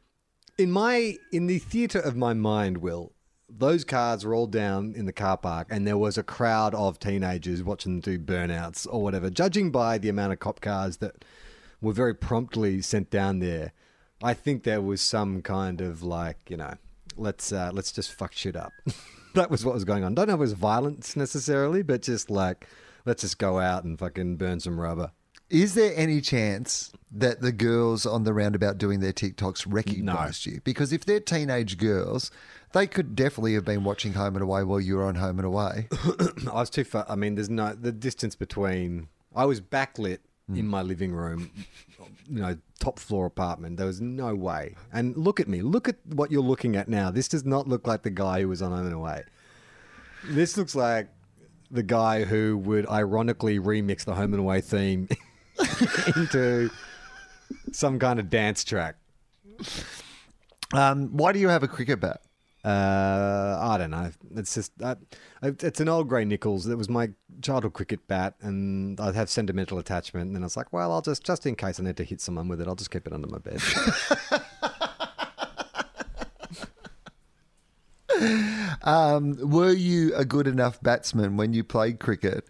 in my in the theatre of my mind, Will. Those cars were all down in the car park and there was a crowd of teenagers watching them do burnouts or whatever. Judging by the amount of cop cars that were very promptly sent down there, I think there was some kind of like, you know, let's uh, let's just fuck shit up. That was what was going on. Don't know if it was violence necessarily, but just like, let's just go out and fucking burn some rubber. Is there any chance that the girls on the roundabout doing their TikToks recognised you? Because if they're teenage girls, they could definitely have been watching Home and Away while you were on Home and Away. I was too far. I mean, there's no the distance between. I was backlit in my living room, you know, top floor apartment. There was no way. And look at me. Look at what you're looking at now. This does not look like the guy who was on Home and Away. This looks like the guy who would ironically remix the Home and Away theme into some kind of dance track. Um, why do you have a cricket bat? Uh, I don't know. It's just uh, it's an old grey Nichols. It was my childhood cricket bat, and I have sentimental attachment. And then I was like, well, I'll just just in case I need to hit someone with it, I'll just keep it under my bed. Um, were you a good enough batsman when you played cricket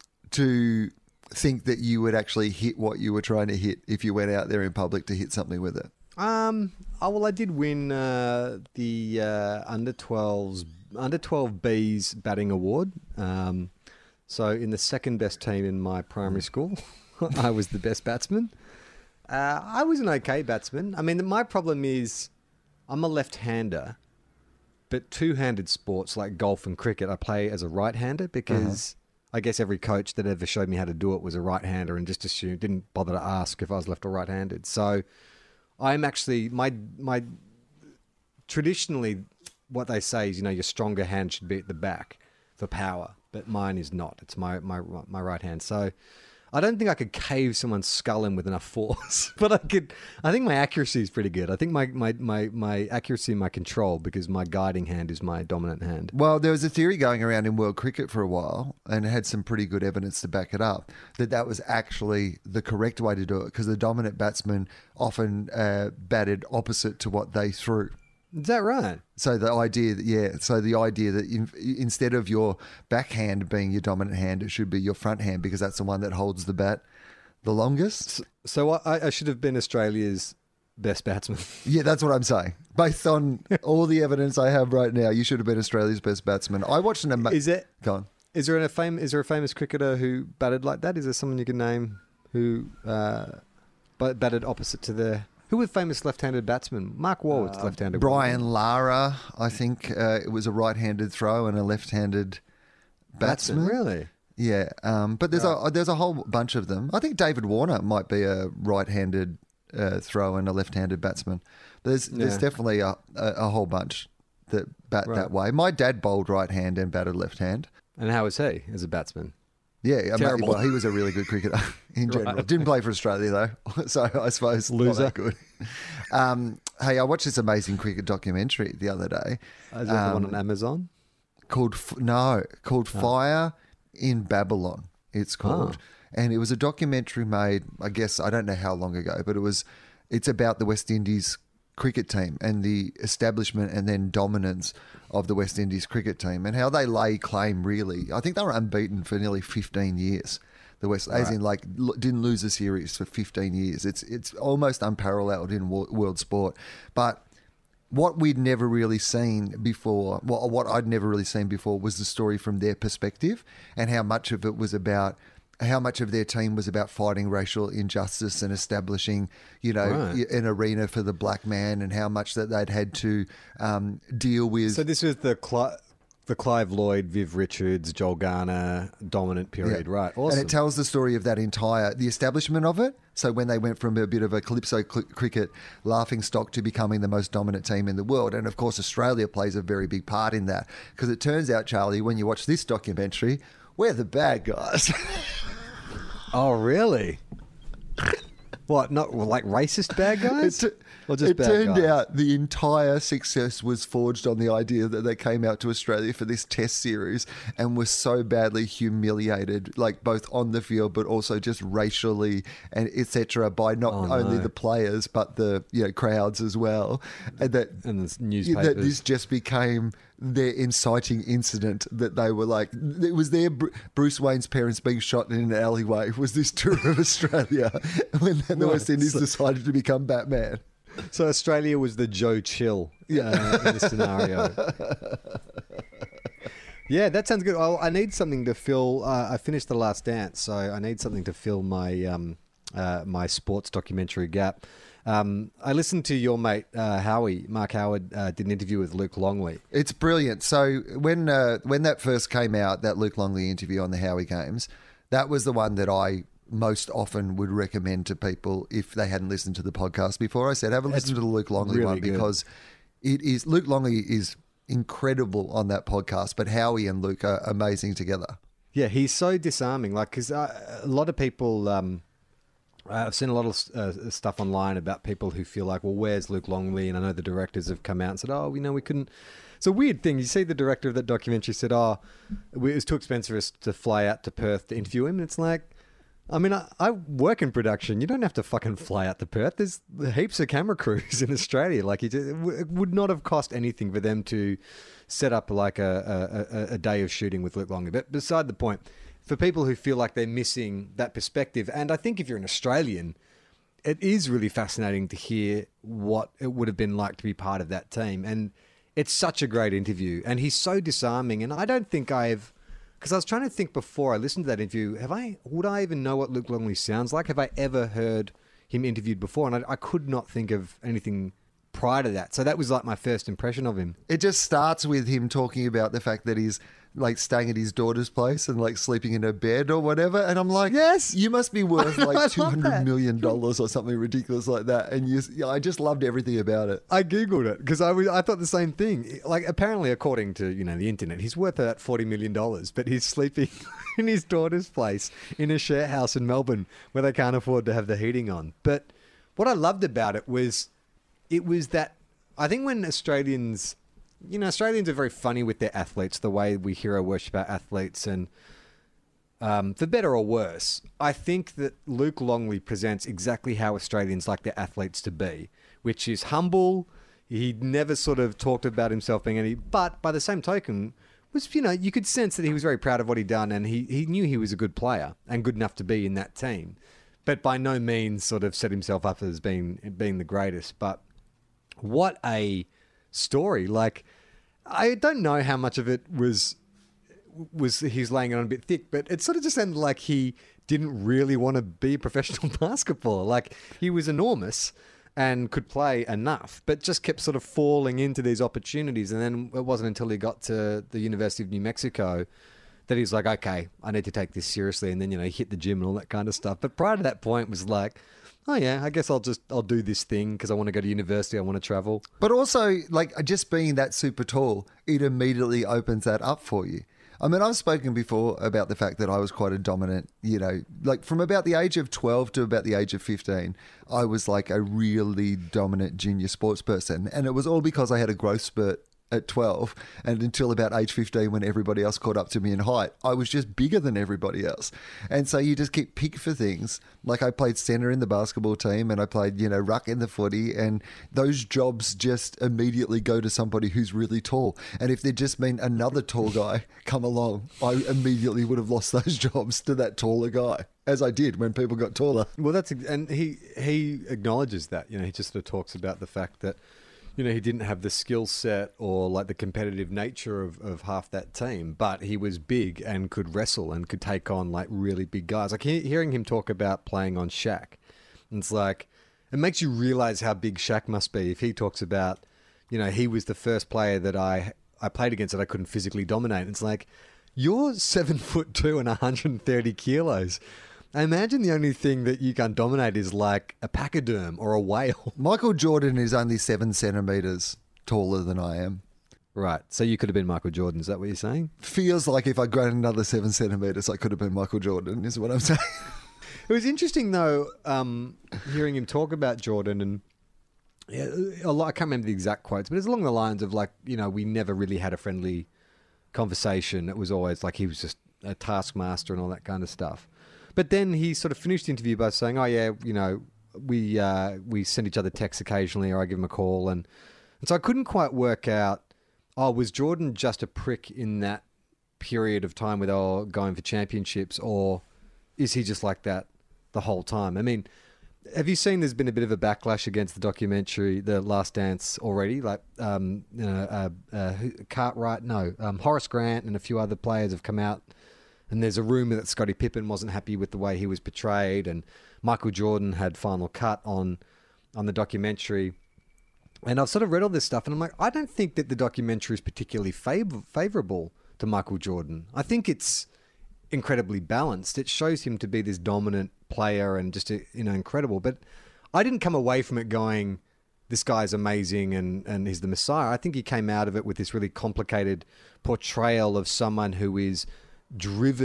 to think that you would actually hit what you were trying to hit if you went out there in public to hit something with it? Um. Oh well, I did win uh, the uh, under twelves under twelve B's batting award. Um, so in the second best team in my primary school, I was the best batsman. Uh, I was an okay batsman. I mean, my problem is I'm a left-hander, but two-handed sports like golf and cricket, I play as a right-hander because uh-huh. I guess every coach that ever showed me how to do it was a right-hander and just assumed, didn't bother to ask if I was left or right-handed. So I'm actually, my my traditionally what they say is, you know, your stronger hand should be at the back for power, but mine is not. It's my my my right hand. So I don't think I could cave someone's skull in with enough force, but I could. I think my accuracy is pretty good. I think my my my, my accuracy and my control, because my guiding hand is my dominant hand. Well, there was a theory going around in world cricket for a while, and it had some pretty good evidence to back it up, that that was actually the correct way to do it, because the dominant batsman often uh, batted opposite to what they threw. Is that right? So the idea that, yeah, so the idea that in, instead of your backhand being your dominant hand, it should be your front hand, because that's the one that holds the bat the longest. So, so I, I should have been Australia's best batsman. Yeah, that's what I'm saying. Based on all the evidence I have right now, you should have been Australia's best batsman. I watched an amazing... Is it? Go on. Is there a fam- Is there a famous cricketer who batted like that? Is there someone you can name who uh, batted opposite to the... Who was famous left-handed batsman? Mark Warwood's uh, left-handed. Brian Lara, I think. Uh, it was a right-handed throw and a left-handed batsman. batsman really? Yeah, um, but there's right. a there's a whole bunch of them. I think David Warner might be a right-handed uh, throw and a left-handed batsman. But there's there's Yeah. definitely a, a, a whole bunch that bat Right. that way. My dad bowled right hand and batted left hand. And how was he as a batsman? Yeah, I mean, Terrible. well, he was a really good cricketer in general. Right. Didn't play for Australia though, so I suppose Loser. not that good. Um, hey, I watched this amazing cricket documentary the other day. Is that the one Um, on Amazon? called F- no called Fire in Babylon. It's called, Oh. and it was a documentary made, I guess I don't know how long ago, but it was. It's about the West Indies cricket team and the establishment and then dominance of the West Indies cricket team and how they lay claim. Really, I think they were unbeaten for nearly fifteen years. The West, as in like l- didn't lose a series for fifteen years. It's it's almost unparalleled in wo- world sport, but. What we'd never really seen before, what, what I'd never really seen before was the story from their perspective and how much of it was about, how much of their team was about fighting racial injustice and establishing, you know, Right. an arena for the black man, and how much that they'd had to um, deal with. So this was the Cli- the Clive Lloyd, Viv Richards, Joel Garner dominant period, Yeah. right? Awesome. And it tells the story of that entire, the establishment of it. So when they went from a bit of a calypso cl- cricket laughing stock to becoming the most dominant team in the world. And of course, Australia plays a very big part in that. Because it turns out, Charlie, when you watch this documentary, we're the bad guys. Oh, really? What? Not like racist bad guys? It, Or just it bad turned guys? out the entire success was forged on the idea that they came out to Australia for this test series and were so badly humiliated, like both on the field but also just racially and et cetera, by not Oh, only no. the players but the you know crowds as well, and that And the yeah, newspapers. that this just became their inciting incident. That they were like, it was their Bru- Bruce Wayne's parents being shot in an alleyway. Was this tour of Australia when the Right. West Indies So- decided to become Batman? So Australia was the Joe Chill uh, in this scenario. Yeah, that sounds good. Well, I need something to fill. Uh, I finished The Last Dance, so I need something to fill my um, uh, my sports documentary gap. Um, I listened to your mate uh, Howie, Mark Howard, uh, did an interview with Luke Longley. It's brilliant. So when uh, when that first came out, that Luke Longley interview on the Howie Games, that was the one that I most often would recommend to people if they hadn't listened to the podcast before. I said, have a listen to the Luke Longley really one good. because it is Luke Longley is incredible on that podcast, but Howie and Luke are amazing together. Yeah, he's so disarming. Like, because uh, a lot of people, um, Uh, I've seen a lot of uh, stuff online about people who feel like, well, where's Luke Longley? And I know the directors have come out and said, oh, you know, we couldn't. It's a weird thing. You see the director of that documentary said, oh, it was too expensive for us to fly out to Perth to interview him. And it's like, I mean, I, I work in production. You don't have to fucking fly out to Perth. There's heaps of camera crews in Australia. Like, it, it would not have cost anything for them to set up like a, a, a day of shooting with Luke Longley. But beside the point, for people who feel like they're missing that perspective, and I think if you're an Australian, it is really fascinating to hear what it would have been like to be part of that team. And it's such a great interview, and he's so disarming. And I don't think I've, because I was trying to think before I listened to that interview, have I, would I even know what Luke Longley sounds like? Have I ever heard him interviewed before? And I, I could not think of anything prior to that. So that was like my first impression of him. It just starts with him talking about the fact that he's like staying at his daughter's place and like sleeping in her bed or whatever. And I'm like, yes, you must be worth know, like two hundred million dollars or something ridiculous like that. And you, yeah, I just loved everything about it. I Googled it because I, was, I thought the same thing. Like, apparently, according to, you know, the internet, he's worth about forty million dollars, but he's sleeping in his daughter's place in a share house in Melbourne where they can't afford to have the heating on. But what I loved about it was, it was that, I think when Australians, you know, Australians are very funny with their athletes, the way we hero worship our athletes, and um, for better or worse, I think that Luke Longley presents exactly how Australians like their athletes to be, which is humble. He never sort of talked about himself being any, but by the same token, was, you know, you could sense that he was very proud of what he'd done, and he, he knew he was a good player and good enough to be in that team, but by no means sort of set himself up as being being the greatest. But what a story. Like, I don't know how much of it was was he's laying it on a bit thick, but it sort of just sounded like he didn't really want to be a professional basketballer. Like, he was enormous and could play enough, but just kept sort of falling into these opportunities. And then it wasn't until he got to the University of New Mexico that he's like, okay, I need to take this seriously. And then, you know, he hit the gym and all that kind of stuff. But prior to that point was like, oh yeah, I guess I'll just, I'll do this thing because I want to go to university, I want to travel. But also, like, just being that super tall, it immediately opens that up for you. I mean, I've spoken before about the fact that I was quite a dominant, you know, like from about the age of twelve to about the age of fifteen, I was like a really dominant junior sports person. And it was all because I had a growth spurt at twelve, and until about age fifteen when everybody else caught up to me in height, I was just bigger than everybody else. And so you just get picked for things. Like, I played centre in the basketball team, and I played, you know, ruck in the footy, and those jobs just immediately go to somebody who's really tall. And if there'd just been another tall guy come along, I immediately would have lost those jobs to that taller guy, as I did when people got taller. Well, that's, and he, he acknowledges that, you know, he just sort of talks about the fact that, you know, he didn't have the skill set or like the competitive nature of, of half that team, but he was big and could wrestle and could take on like really big guys. Like he, hearing him talk about playing on Shaq, and it's like, it makes you realize how big Shaq must be if he talks about, you know, he was the first player that I, I played against that I couldn't physically dominate. It's like, you're seven foot two and one hundred thirty kilos. I imagine the only thing that you can't dominate is like a pachyderm or a whale. Michael Jordan is only seven centimetres taller than I am. Right. So you could have been Michael Jordan. Is that what you're saying? Feels like if I'd grown another seven centimetres, I could have been Michael Jordan, is what I'm saying. It was interesting, though, um, hearing him talk about Jordan, and yeah, a lot, I can't remember the exact quotes, but it's along the lines of like, you know, we never really had a friendly conversation. It was always like he was just a taskmaster and all that kind of stuff. But then he sort of finished the interview by saying, oh, yeah, you know, we uh, we send each other texts occasionally, or I give him a call. And, and so I couldn't quite work out, oh, was Jordan just a prick in that period of time where they were going for championships, or is he just like that the whole time? I mean, have you seen there's been a bit of a backlash against the documentary, The Last Dance, already? Like, um, you know, uh, uh, Cartwright, no, um, Horace Grant and a few other players have come out. And there's a rumour that Scottie Pippen wasn't happy with the way he was portrayed, and Michael Jordan had final cut on on the documentary. And I've sort of read all this stuff, and I'm like, I don't think that the documentary is particularly favor- favourable to Michael Jordan. I think it's incredibly balanced. It shows him to be this dominant player and just, you know, incredible. But I didn't come away from it going, this guy's amazing and, and he's the Messiah. I think he came out of it with this really complicated portrayal of someone who is driven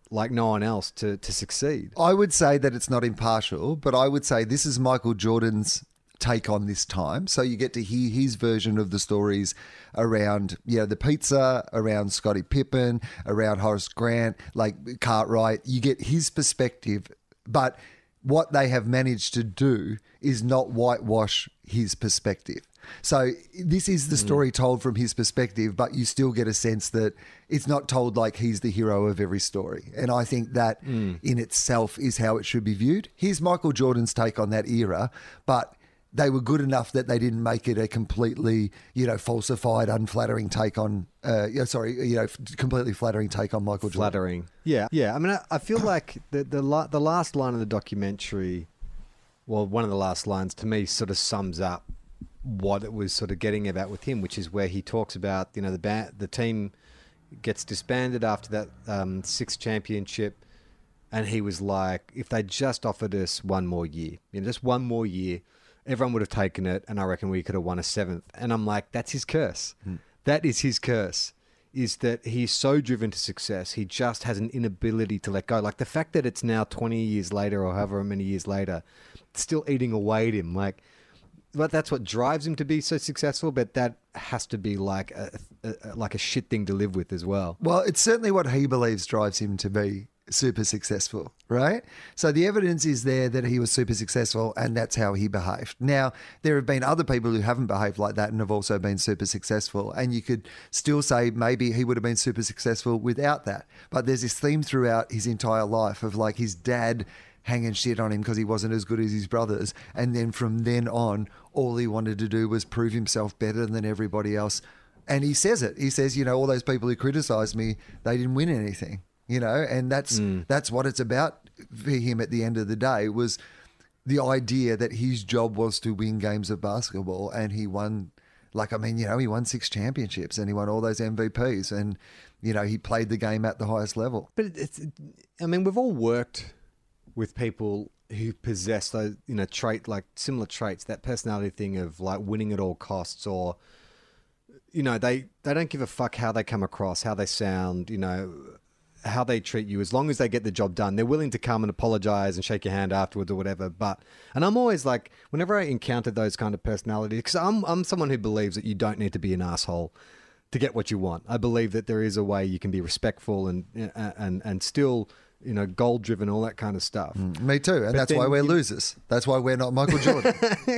like no one else to, to succeed. I would say that it's not impartial, but I would say this is Michael Jordan's take on this time. So you get to hear his version of the stories around, you know, the pizza, around Scottie Pippen, around Horace Grant, like Cartwright. You get his perspective, but what they have managed to do is not whitewash his perspective. So this is the story told from his perspective, but you still get a sense that it's not told like he's the hero of every story. And I think that mm. in itself is how it should be viewed. Here's Michael Jordan's take on that era, but they were good enough that they didn't make it a completely, you know, falsified, unflattering take on, uh, yeah, sorry, you know, completely flattering take on Michael Jordan. Flattering. Yeah. Yeah. I mean, I, I feel like the, the, la- the last line of the documentary, well, one of the last lines to me sort of sums up what it was sort of getting about with him, which is where he talks about, you know, the band, the team gets disbanded after that um, sixth championship. And he was like, if they just offered us one more year, you know, just one more year, everyone would have taken it. And I reckon we could have won a seventh. And I'm like, that's his curse. Hmm. That is his curse, is that he's so driven to success. He just has an inability to let go. Like the fact that it's now twenty years later or however many years later, it's still eating away at him. Like, but that's what drives him to be so successful, but that has to be like a, a, like a shit thing to live with as well. Well, it's certainly what he believes drives him to be super successful, right? So the evidence is there that he was super successful and that's how he behaved. Now, there have been other people who haven't behaved like that and have also been super successful, and you could still say maybe he would have been super successful without that. But there's this theme throughout his entire life of like his dad hanging shit on him because he wasn't as good as his brothers. And then from then on, all he wanted to do was prove himself better than everybody else. And he says it. He says, you know, all those people who criticised me, they didn't win anything, you know, and that's mm. that's what it's about for him at the end of the day, was the idea that his job was to win games of basketball, and he won, like, I mean, you know, he won six championships and he won all those M V Ps, and, you know, he played the game at the highest level. But it's, I mean, we've all worked with people who possess those, you know, trait, like similar traits, that personality thing of like winning at all costs, or, you know, they, they don't give a fuck how they come across, how they sound, you know, how they treat you. As long as they get the job done, they're willing to come and apologize and shake your hand afterwards or whatever. But, and I'm always like, whenever I encounter those kind of personalities, because I'm, I'm someone who believes that you don't need to be an asshole to get what you want. I believe that there is a way you can be respectful and, and, and still, you know, goal driven, all that kind of stuff. Mm, me too. And but that's then, why we're you, losers. That's why we're not Michael Jordan.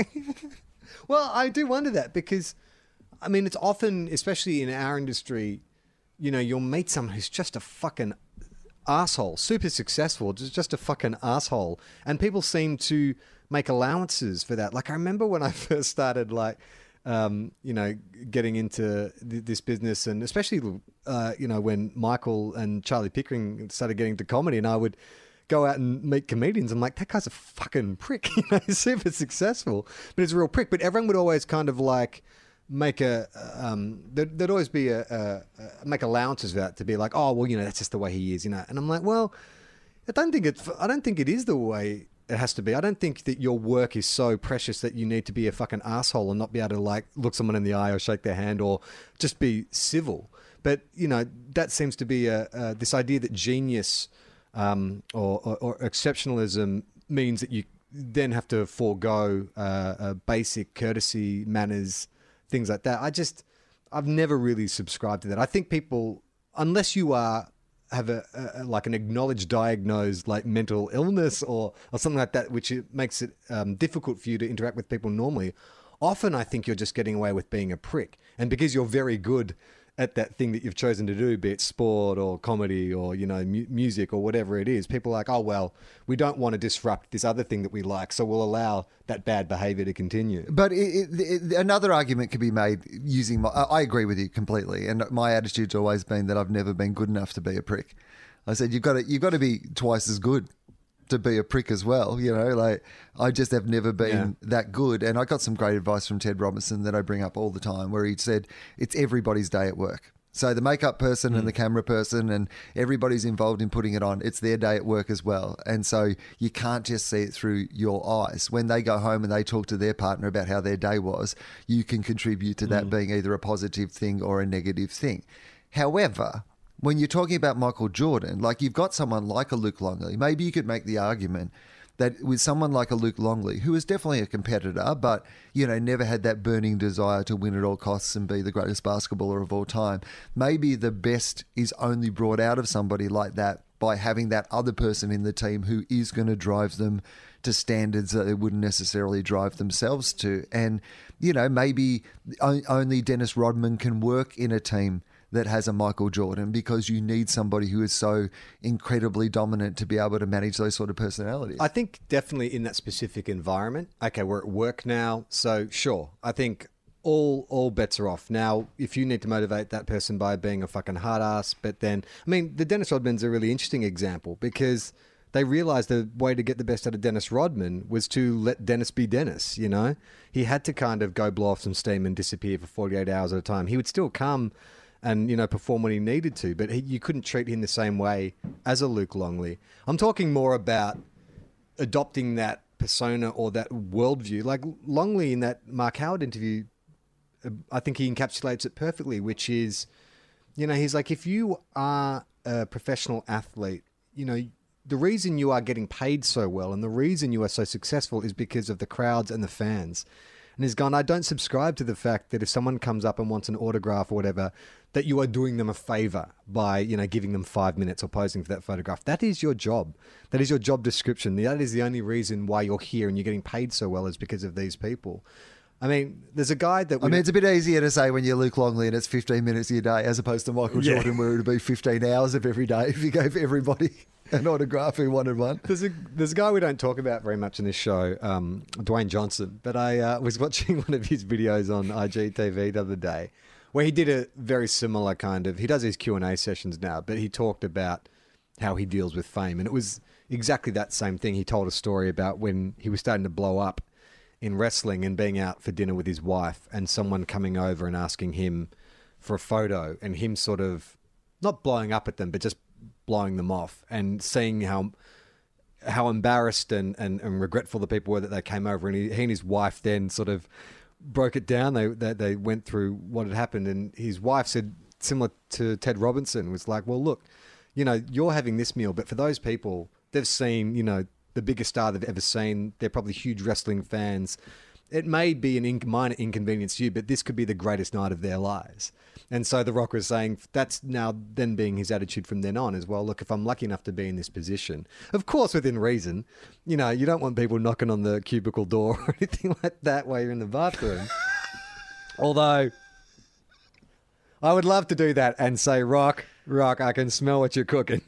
Well, I do wonder that, because, I mean, it's often, especially in our industry, you know, you'll meet someone who's just a fucking asshole, super successful, just, just a fucking asshole. And people seem to make allowances for that. Like, I remember when I first started, like, Um, you know, getting into th- this business, and especially, uh, you know, when Michael and Charlie Pickering started getting into comedy, and I would go out and meet comedians. I'm like, that guy's a fucking prick. You know, he's super successful, but he's a real prick. But everyone would always kind of like make a, um, there'd, there'd always be a, a, a, make allowances for that, to be like, oh, well, you know, that's just the way he is, you know. And I'm like, well, I don't think it's, I don't think it is the way it has to be. I don't think that your work is so precious that you need to be a fucking asshole and not be able to like look someone in the eye or shake their hand or just be civil. But, you know, that seems to be a, a this idea that genius um, or, or, or exceptionalism means that you then have to forego uh, uh, basic courtesy, manners, things like that. I just, I've never really subscribed to that. I think people, unless you are have a, a like an acknowledged diagnosed like mental illness or or something like that, which it makes it um, difficult for you to interact with people normally. Often I think you're just getting away with being a prick, and because you're very good at that thing that you've chosen to do, be it sport or comedy or, you know, mu- music or whatever it is, people are like, oh, well, we don't want to disrupt this other thing that we like, so we'll allow that bad behavior to continue. But it, it, it, another argument could be made using my, I agree with you completely. And my attitude's always been that I've never been good enough to be a prick. I said, you've got to, you've got to be twice as good to be a prick as well. You know, like I just have never been yeah. that good. And I got some great advice from Ted Robinson that I bring up all the time, where he said, it's everybody's day at work. So the makeup person mm. and the camera person and everybody's involved in putting it on, it's their day at work as well. And so you can't just see it through your eyes. When they go home and they talk to their partner about how their day was, you can contribute to that mm. being either a positive thing or a negative thing. However, when you're talking about Michael Jordan, like you've got someone like a Luke Longley, maybe you could make the argument that with someone like a Luke Longley, who is definitely a competitor, but, you know, never had that burning desire to win at all costs and be the greatest basketballer of all time, maybe the best is only brought out of somebody like that by having that other person in the team who is going to drive them to standards that they wouldn't necessarily drive themselves to. And, you know, maybe only Dennis Rodman can work in a team that has a Michael Jordan, because you need somebody who is so incredibly dominant to be able to manage those sort of personalities. I think definitely in that specific environment. Okay, we're at work now, so sure. I think all all bets are off. Now, if you need to motivate that person by being a fucking hard ass, but then, I mean, the Dennis Rodman's a really interesting example, because they realized the way to get the best out of Dennis Rodman was to let Dennis be Dennis, you know? He had to kind of go blow off some steam and disappear for forty-eight hours at a time. He would still come and, you know, perform when he needed to, but he, you couldn't treat him the same way as a Luke Longley. I'm talking more about adopting that persona or that worldview. Like Longley in that Mark Howard interview, I think he encapsulates it perfectly, which is, you know, he's like, if you are a professional athlete, you know, the reason you are getting paid so well and the reason you are so successful is because of the crowds and the fans. And he's gone, I don't subscribe to the fact that if someone comes up and wants an autograph or whatever, that you are doing them a favor by, you know, giving them five minutes or posing for that photograph. That is your job. That is your job description. That is the only reason why you're here and you're getting paid so well is because of these people. I mean, there's a guy that... I mean, it's a bit easier to say when you're Luke Longley and it's fifteen minutes of your day as opposed to Michael Yeah. Jordan, where it would be fifteen hours of every day if you gave everybody an autograph who wanted one. There's a there's a guy we don't talk about very much in this show, um, Dwayne Johnson. But I uh, was watching one of his videos on I G T V the other day, where he did a very similar kind of... He does these Q and A sessions now, but he talked about how he deals with fame, and it was exactly that same thing. He told a story about when he was starting to blow up in wrestling and being out for dinner with his wife, and someone coming over and asking him for a photo, and him sort of not blowing up at them, but just blowing them off, and seeing how how embarrassed and, and, and regretful the people were that they came over. And he, he and his wife then sort of broke it down. They, they they went through what had happened, and his wife said, similar to Ted Robinson, was like, well, look, you know, you're having this meal, but for those people, they've seen, you know, the biggest star they've ever seen. They're probably huge wrestling fans. It may be an in- minor inconvenience to you, but this could be the greatest night of their lives. And so The Rock was saying that's now then being his attitude from then on as well. Look, if I'm lucky enough to be in this position, of course, within reason, you know, you don't want people knocking on the cubicle door or anything like that while you're in the bathroom. Although I would love to do that and say, Rock, Rock, I can smell what you're cooking.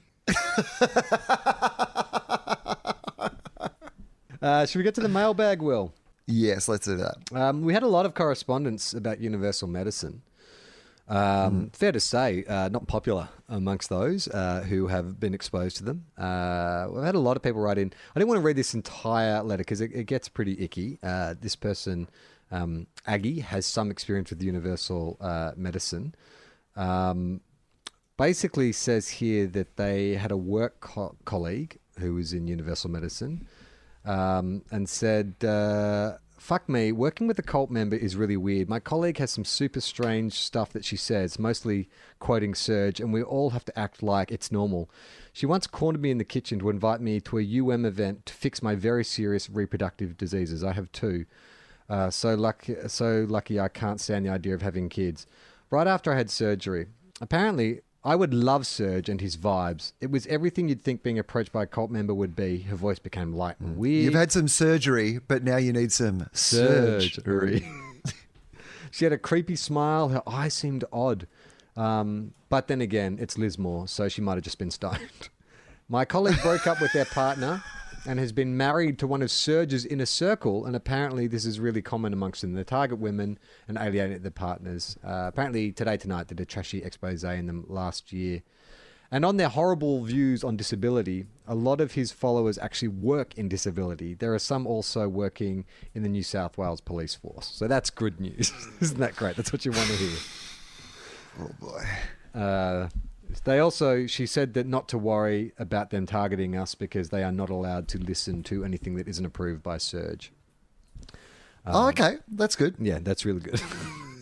uh, should we get to the mailbag, Will? Yes, let's do that. Um, we had a lot of correspondence about universal medicine. Um, mm. Fair to say, uh, not popular amongst those uh, who have been exposed to them. Uh, we've had a lot of people write in. I didn't want to read this entire letter because it, it gets pretty icky. Uh, this person, um, Aggie, has some experience with universal uh, medicine. Um, basically says here that they had a work co- colleague who was in universal medicine. Um, and said, uh, fuck me, working with a cult member is really weird. My colleague has some super strange stuff that she says, mostly quoting Serge, and we all have to act like it's normal. She once cornered me in the kitchen to invite me to a U M event to fix my very serious reproductive diseases. I have two. Uh, so lucky, so lucky I can't stand the idea of having kids. Right after I had surgery, apparently... I would love Serge and his vibes. It was everything you'd think being approached by a cult member would be. Her voice became light and weird. You've had some surgery, but now you need some surgery. She had a creepy smile. Her eyes seemed odd. Um, but then again, it's Liz Moore, so she might have just been stoned. My colleague broke up with their partner and has been married to one of Serge's inner circle, and apparently this is really common amongst them. They target women and alienate their partners. Uh, apparently Today Tonight did a trashy expose in them last year. And on their horrible views on disability, a lot of his followers actually work in disability. There are some also working in the New South Wales Police Force. So that's good news. Isn't that great? That's what you want to hear. Oh, boy. Uh... They also, she said that not to worry about them targeting us because they are not allowed to listen to anything that isn't approved by Serge. Um, oh, okay. That's good. Yeah, that's really good.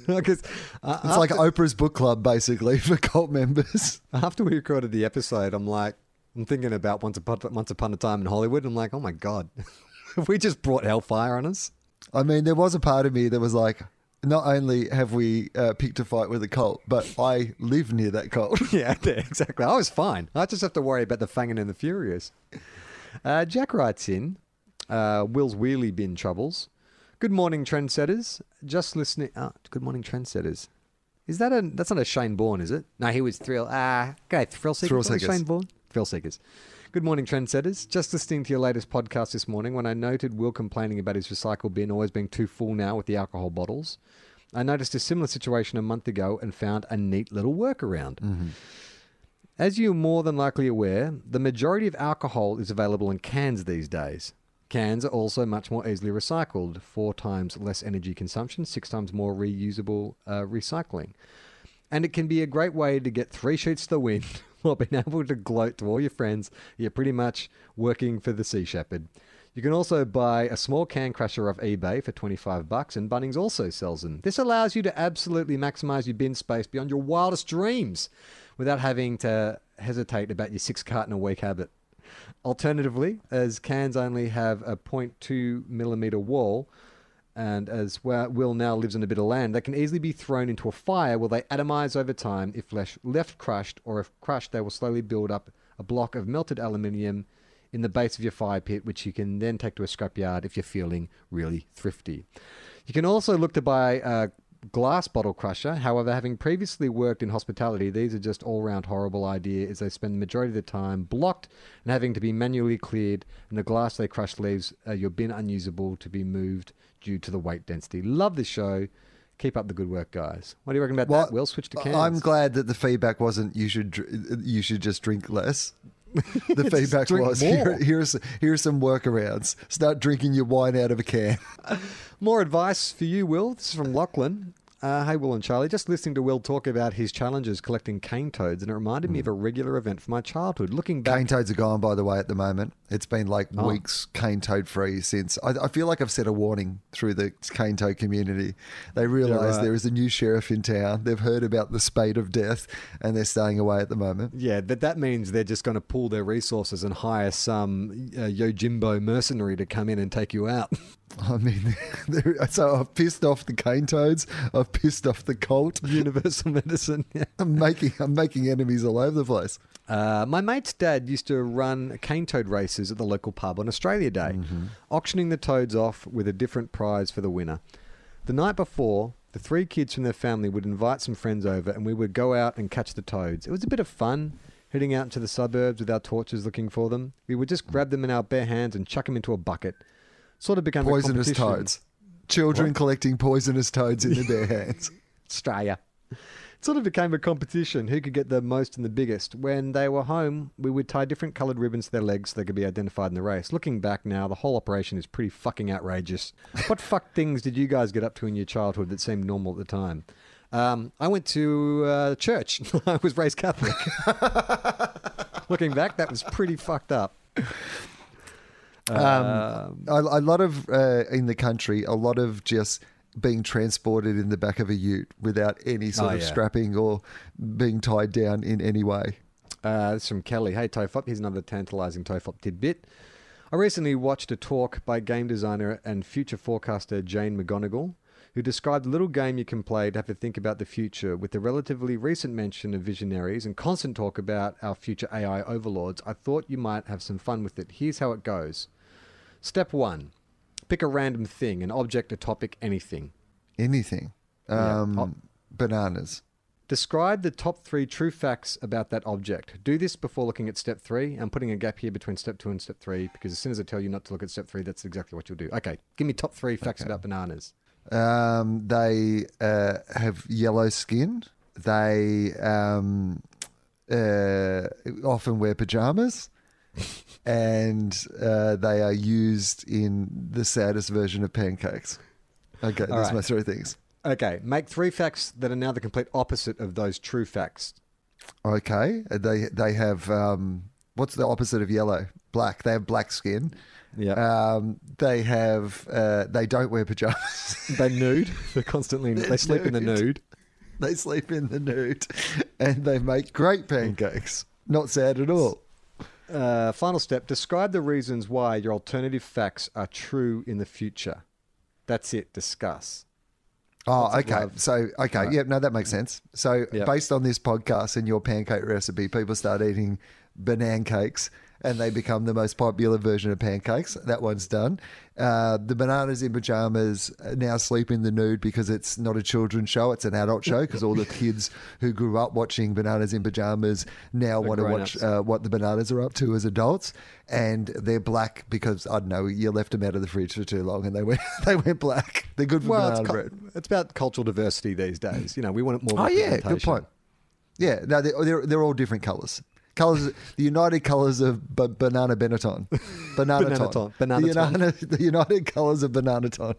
Because uh, It's like Oprah's book club, basically, for cult members. after we recorded the episode, I'm like, I'm thinking about Once Upon, Once Upon a Time in Hollywood. I'm like, oh my God, have we just brought hellfire on us? I mean, there was a part of me that was like, not only have we uh, picked a fight with a cult, but I live near that cult. Yeah, exactly. I was fine. I just have to worry about the Fangin' and the Furious. Uh, Jack writes in, uh, Will's wheelie bin troubles. Good morning, trendsetters. Just listening. Oh, good morning, trendsetters. Is that a? That's not a Shane Bourne, is it? No, he was thrill. Ah, uh, okay, thrill seekers. Thrill Wasn't it seekers. Shane Bourne. Thrill seekers. Good morning, trendsetters. Just listening to your latest podcast this morning when I noted Will complaining about his recycle bin always being too full now with the alcohol bottles. I noticed a similar situation a month ago and found a neat little workaround. Mm-hmm. As you're more than likely aware, the majority of alcohol is available in cans these days. Cans are also much more easily recycled, four times less energy consumption, six times more reusable uh, recycling. And it can be a great way to get three sheets to the wind while being able to gloat to all your friends you're pretty much working for the Sea Shepherd. You can also buy a small can crusher off eBay for twenty-five bucks, and Bunnings also sells them. This allows you to absolutely maximize your bin space beyond your wildest dreams without having to hesitate about your six carton a week habit. Alternatively, as cans only have a zero point two millimeter wall, and as Will now lives on a bit of land, they can easily be thrown into a fire where they atomize over time if left crushed, or if crushed, they will slowly build up a block of melted aluminium in the base of your fire pit, which you can then take to a scrapyard if you're feeling really thrifty. You can also look to buy a glass bottle crusher. However, having previously worked in hospitality, these are just all-round horrible idea as they spend the majority of the time blocked and having to be manually cleared, and the glass they crush leaves uh, your bin unusable to be moved due to the weight density. Love this show. Keep up the good work, guys. What do you reckon about Well, that? We'll switch to cans. I'm glad that the feedback wasn't you should dr- you should just drink less. The feedback drink was more. here, here's here's some workarounds. Start drinking your wine out of a can. More advice for you, Will. This is from Lachlan. Uh, hey, Will and Charlie. Just listening to Will talk about his challenges collecting cane toads, and it reminded me of a regular event from my childhood. Looking back... Cane toads are gone, by the way, at the moment. It's been like Oh. weeks cane toad free since. I, I feel like I've set a warning through the cane toad community. They realise right. there is a new sheriff in town. They've heard about the spate of death, and they're staying away at the moment. Yeah, that that means they're just going to pool their resources and hire some uh, Yojimbo mercenary to come in and take you out. I mean, they're- so I've pissed off the cane toads. I've pissed off the cult. Universal medicine. Yeah. I'm making I'm making enemies all over the place. Uh, my mate's dad used to run cane toad races at the local pub on Australia Day, Mm-hmm. auctioning the toads off with a different prize for the winner. The night before, the three kids from their family would invite some friends over and we would go out and catch the toads. It was a bit of fun, heading out into the suburbs with our torches looking for them. We would just grab them in our bare hands and chuck them into a bucket. Sort of became Poisonous a competition. toads. Children What? collecting poisonous toads in their bare hands. Australia. It sort of became a competition who could get the most and the biggest. When they were home, we would tie different coloured ribbons to their legs so they could be identified in the race. Looking back now, the whole operation is pretty fucking outrageous. What fuck things did you guys get up to in your childhood that seemed normal at the time? Um, I went to uh, church. I was raised Catholic. Looking back, that was pretty fucked up. Um, a, a lot of uh, in the country, a lot of just being transported in the back of a ute without any sort Oh, of yeah. strapping or being tied down in any way. Uh, this is from Kelly. Hey, Tofop. Here's another tantalising Tofop tidbit. I recently watched a talk by game designer and future forecaster Jane McGonigal, who described a little game you can play to have to think about the future. With the relatively recent mention of visionaries and constant talk about our future A I overlords, I thought you might have some fun with it. Here's how it goes. Step one. Pick a random thing, an object, a topic, anything. Anything. Yeah. Um, Oh. Bananas. Describe the top three true facts about that object. Do this before looking at step three. I'm putting a gap here between step two and step three because as soon as I tell you not to look at step three, that's exactly what you'll do. Okay, give me top three facts about bananas. Um, they uh, have yellow skin. They um, uh, often wear pajamas. And uh, they are used in the saddest version of pancakes. Okay, All those right. are my three things. Okay, make three facts that are now the complete opposite of those true facts. Okay, they they have um, what's the opposite of yellow? Black. They have black skin, Yeah. Um, they have. Uh, they don't wear pajamas. They're nude. They're constantly. They sleep in the nude. nude. They sleep in the nude, and they make great pancakes. Not sad at all. Uh, final step. Describe the reasons why your alternative facts are true in the future. That's it. Discuss. Oh, Lots of okay. love. So, okay. Right. Yeah, no, that makes sense. So, Yep. based on this podcast and your pancake recipe, people start eating banana cakes and they become the most popular version of pancakes. That one's done. Uh, the bananas in pajamas now sleep in the nude because it's not a children's show, it's an adult show because all the kids who grew up watching bananas in pajamas now want to watch grown-ups. uh, what the bananas are up to as adults. And they're black because, I don't know, you left them out of the fridge for too long and they went, they went black. They're good for Well, it's, banana cul- bread. it's about cultural diversity these days. You know, we want more. Oh yeah, representation. good point. Yeah, no, they're they're, they're all different colours. Colours, the united colours of b- banana Benetton, banana Bananaton. The, Bananaton. united, the united colours of banana ton.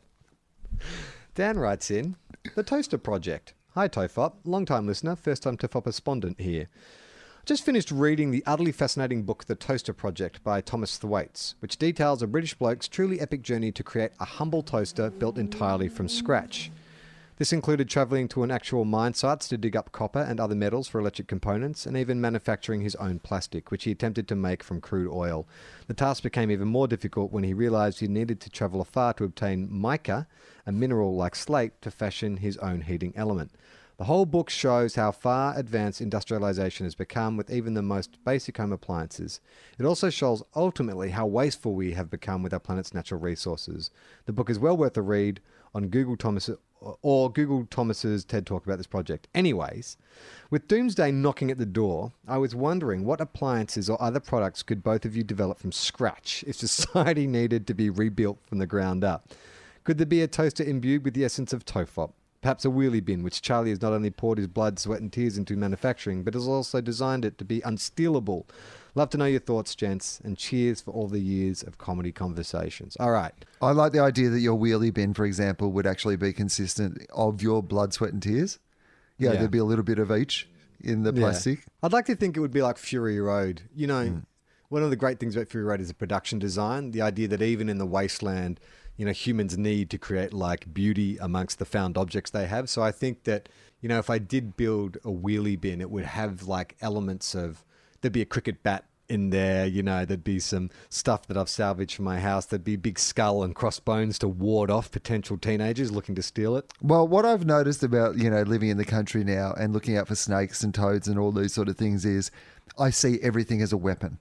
Dan writes in, The Toaster Project. Hi, Tofop. Long-time listener, first-time Tofop respondent here. Just finished reading the utterly fascinating book The Toaster Project by Thomas Thwaites, which details a British bloke's truly epic journey to create a humble toaster built entirely from scratch. This included travelling to an actual mine sites to dig up copper and other metals for electric components, and even manufacturing his own plastic, which he attempted to make from crude oil. The task became even more difficult when he realised he needed to travel afar to obtain mica, a mineral like slate, to fashion his own heating element. The whole book shows how far advanced industrialisation has become with even the most basic home appliances. It also shows ultimately how wasteful we have become with our planet's natural resources. The book is well worth a read on Google Thomas or Google Thomas's TED Talk about this project. Anyways, with Doomsday knocking at the door, I was wondering what appliances or other products could both of you develop from scratch if society needed to be rebuilt from the ground up. Could there be a toaster imbued with the essence of Tofop? Perhaps a wheelie bin, which Charlie has not only poured his blood, sweat and tears into manufacturing, but has also designed it to be unstealable. Love to know your thoughts, gents, and cheers for all the years of comedy conversations. All right. I like the idea that your wheelie bin, for example, would actually be consistent of your blood, sweat and tears. Yeah, Yeah. there'd be a little bit of each in the plastic. Yeah. I'd like to think it would be like Fury Road. You know, mm. one of the great things about Fury Road is the production design, the idea that even in the wasteland, you know, humans need to create like beauty amongst the found objects they have. So I think that, you know, if I did build a wheelie bin, it would have like elements of, there'd be a cricket bat in there, you know, there'd be some stuff that I've salvaged from my house. There'd be a big skull and crossbones to ward off potential teenagers looking to steal it. Well, what I've noticed about, you know, living in the country now and looking out for snakes and toads and all these sort of things is I see everything as a weapon.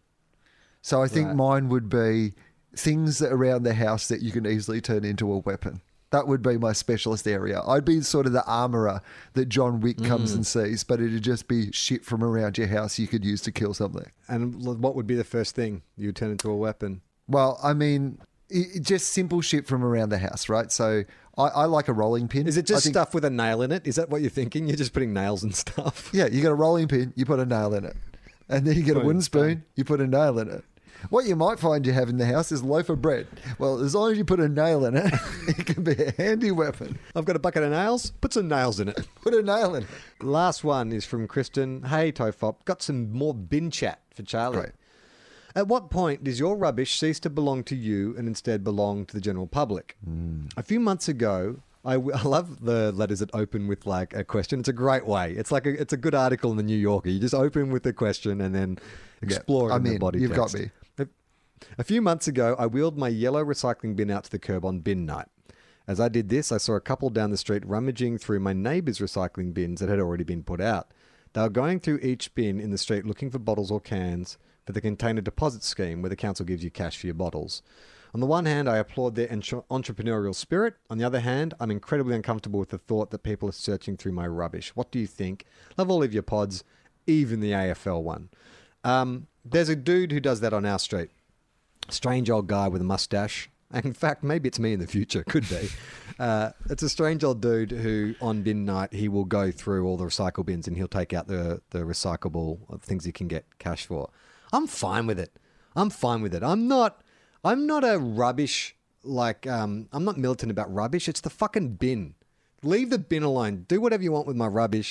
So I think Right. mine would be things that around the house that you can easily turn into a weapon. That would be my specialist area. I'd be sort of the armourer that John Wick comes and sees, but it'd just be shit from around your house you could use to kill something. And l- what would be the first thing you would turn into a weapon? Well, I mean, i i- just simple shit from around the house, right? So I, I like a rolling pin. Is it I just think- stuff with a nail in it? Is that what you're thinking? You're just putting nails and stuff? Yeah, you got a rolling pin, you put a nail in it. And then you get a wooden spoon, you put a nail in it. What you might find you have in the house is a loaf of bread. Well, as long as you put a nail in it, it can be a handy weapon. I've got a bucket of nails. Put some nails in it. Put a nail in it. Last one is from Kristen. Hey, Tofop. Got some more bin chat for Charlie. Great. At what point does your rubbish cease to belong to you and instead belong to the general public? Mm. A few months ago, I, w- I love the letters that open with like a question. It's a great way. It's like a, it's a good article in the New Yorker. You just open with a question and then explore it I'm in the in. body You've got text. me. A, a few months ago, I wheeled my yellow recycling bin out to the curb on bin night. As I did this, I saw a couple down the street rummaging through my neighbour's recycling bins that had already been put out. They were going through each bin in the street looking for bottles or cans for the container deposit scheme where the council gives you cash for your bottles. On the one hand, I applaud their entre- entrepreneurial spirit. On the other hand, I'm incredibly uncomfortable with the thought that people are searching through my rubbish. What do you think? Love all of your pods, even the A F L one. Um, there's a dude who does that on our street. Strange old guy with a mustache. And in fact, maybe it's me in the future. Could be. Uh, it's a strange old dude who, on bin night, he will go through all the recycle bins and he'll take out the, the recyclable things he can get cash for. I'm fine with it. I'm fine with it. I'm not... I'm not a rubbish, like, um, I'm not militant about rubbish. It's the fucking bin. Leave the bin alone. Do whatever you want with my rubbish.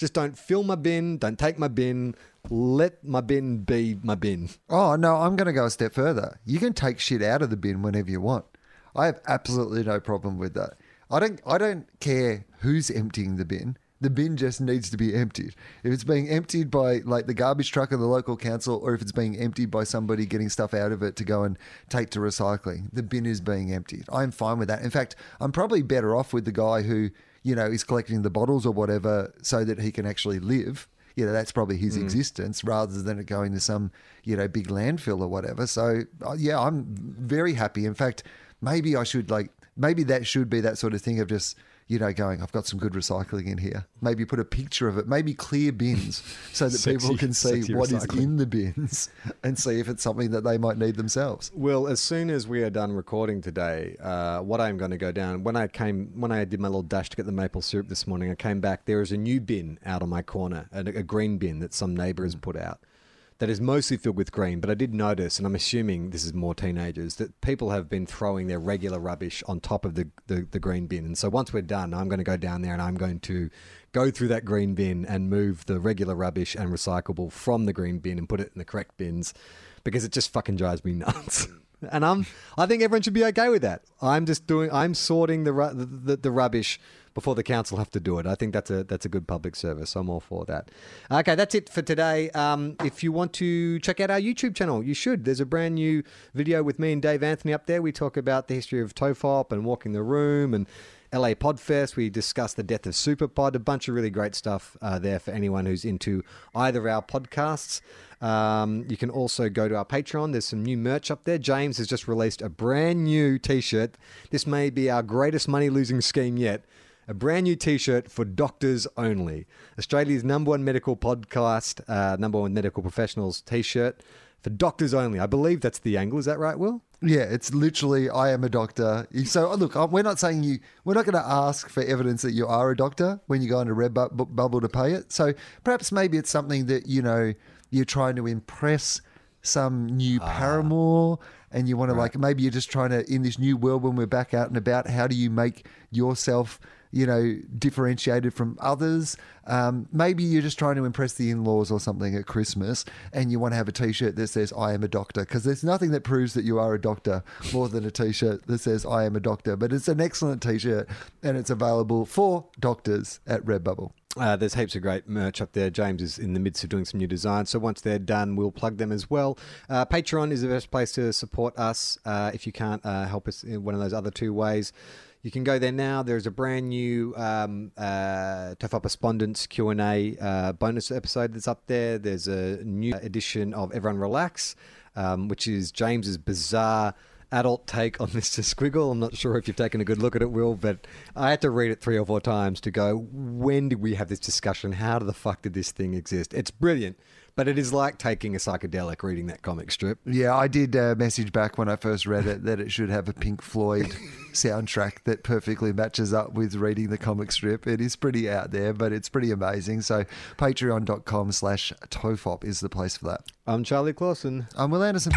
Just don't fill my bin. Don't take my bin. Let my bin be my bin. Oh, no, I'm going to go a step further. You can take shit out of the bin whenever you want. I have absolutely no problem with that. I don't I don't care who's emptying the bin. The bin just needs to be emptied. If it's being emptied by like the garbage truck of the local council, or if it's being emptied by somebody getting stuff out of it to go and take to recycling, the bin is being emptied. I'm fine with that. In fact, I'm probably better off with the guy who, you know, is collecting the bottles or whatever so that he can actually live. You know, that's probably his mm. existence rather than it going to some, you know, big landfill or whatever. So, uh, yeah, I'm very happy. In fact, maybe I should like, maybe that should be that sort of thing of just, you know, going, I've got some good recycling in here. Maybe put a picture of it, maybe clear bins so that sexy, people can see what recycling. is in the bins and see if it's something that they might need themselves. Well, as soon as we are done recording today, uh, what I'm going to go down, when I came, when I did my little dash to get the maple syrup this morning, I came back, there is a new bin out on my corner, a, a green bin that some neighbour has put out. That is mostly filled with green, but I did notice, and I'm assuming this is more teenagers, that people have been throwing their regular rubbish on top of the, the, the green bin. And so once we're done, I'm going to go down there and I'm going to go through that green bin and move the regular rubbish and recyclable from the green bin and put it in the correct bins, because it just fucking drives me nuts. And I'm, I think everyone should be okay with that. I'm just doing, I'm sorting the, the, the, the rubbish before the council have to do it. I think that's a that's a good public service. I'm all for that. Okay, that's it for today. Um, if you want to check out our YouTube channel, you should. There's a brand new video with me and Dave Anthony up there. We talk about the history of Tofop and Walking the Room and L A Podfest. We discuss the death of Superpod. A bunch of really great stuff uh, there for anyone who's into either of our podcasts. Um, you can also go to our Patreon. There's some new merch up there. James has just released a brand new t-shirt. This may be our greatest money-losing scheme yet. A brand new t-shirt for doctors only. Australia's number one medical podcast, uh, number one medical professionals t-shirt for doctors only. I believe that's the angle. Is that right, Will? Yeah, it's literally, I am a doctor. So look, we're not saying you, we're not going to ask for evidence that you are a doctor when you go into Redbubble to pay it. So perhaps maybe it's something that, you know, you're trying to impress some new ah. paramour, and you want to right. like, maybe you're just trying to, in this new world when we're back out and about, how do you make yourself, you know, differentiated from others? Um, maybe you're just trying to impress the in-laws or something at Christmas, and you want to have a t-shirt that says, I am a doctor, because there's nothing that proves that you are a doctor more than a t-shirt that says, I am a doctor. But it's an excellent t-shirt, and it's available for doctors at Redbubble. Uh, there's heaps of great merch up there. James is in the midst of doing some new designs, so once they're done, we'll plug them as well. Uh, Patreon is the best place to support us uh, if you can't uh, help us in one of those other two ways. You can go there now. There's a brand new um, uh, Tofop Respondents Q and A uh, bonus episode that's up there. There's a new edition of Everyone Relax, um, which is James's bizarre adult take on Mister Squiggle. I'm not sure if you've taken a good look at it, Will, but I had to read it three or four times to go, when did we have this discussion? How the fuck did this thing exist? It's brilliant, but it is like taking a psychedelic reading that comic strip. Yeah, I did uh, message back when I first read it that it should have a Pink Floyd soundtrack that perfectly matches up with reading the comic strip. It is pretty out there, but it's pretty amazing. So patreon.com slash Tofop is the place for that. I'm Charlie Clausen. I'm Will Anderson.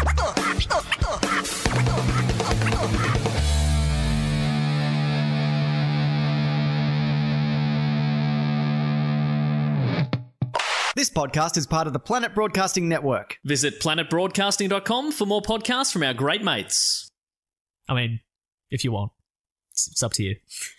This podcast is part of the Planet Broadcasting Network. Visit planet broadcasting dot com for more podcasts from our great mates. I mean, if you want. It's, it's up to you.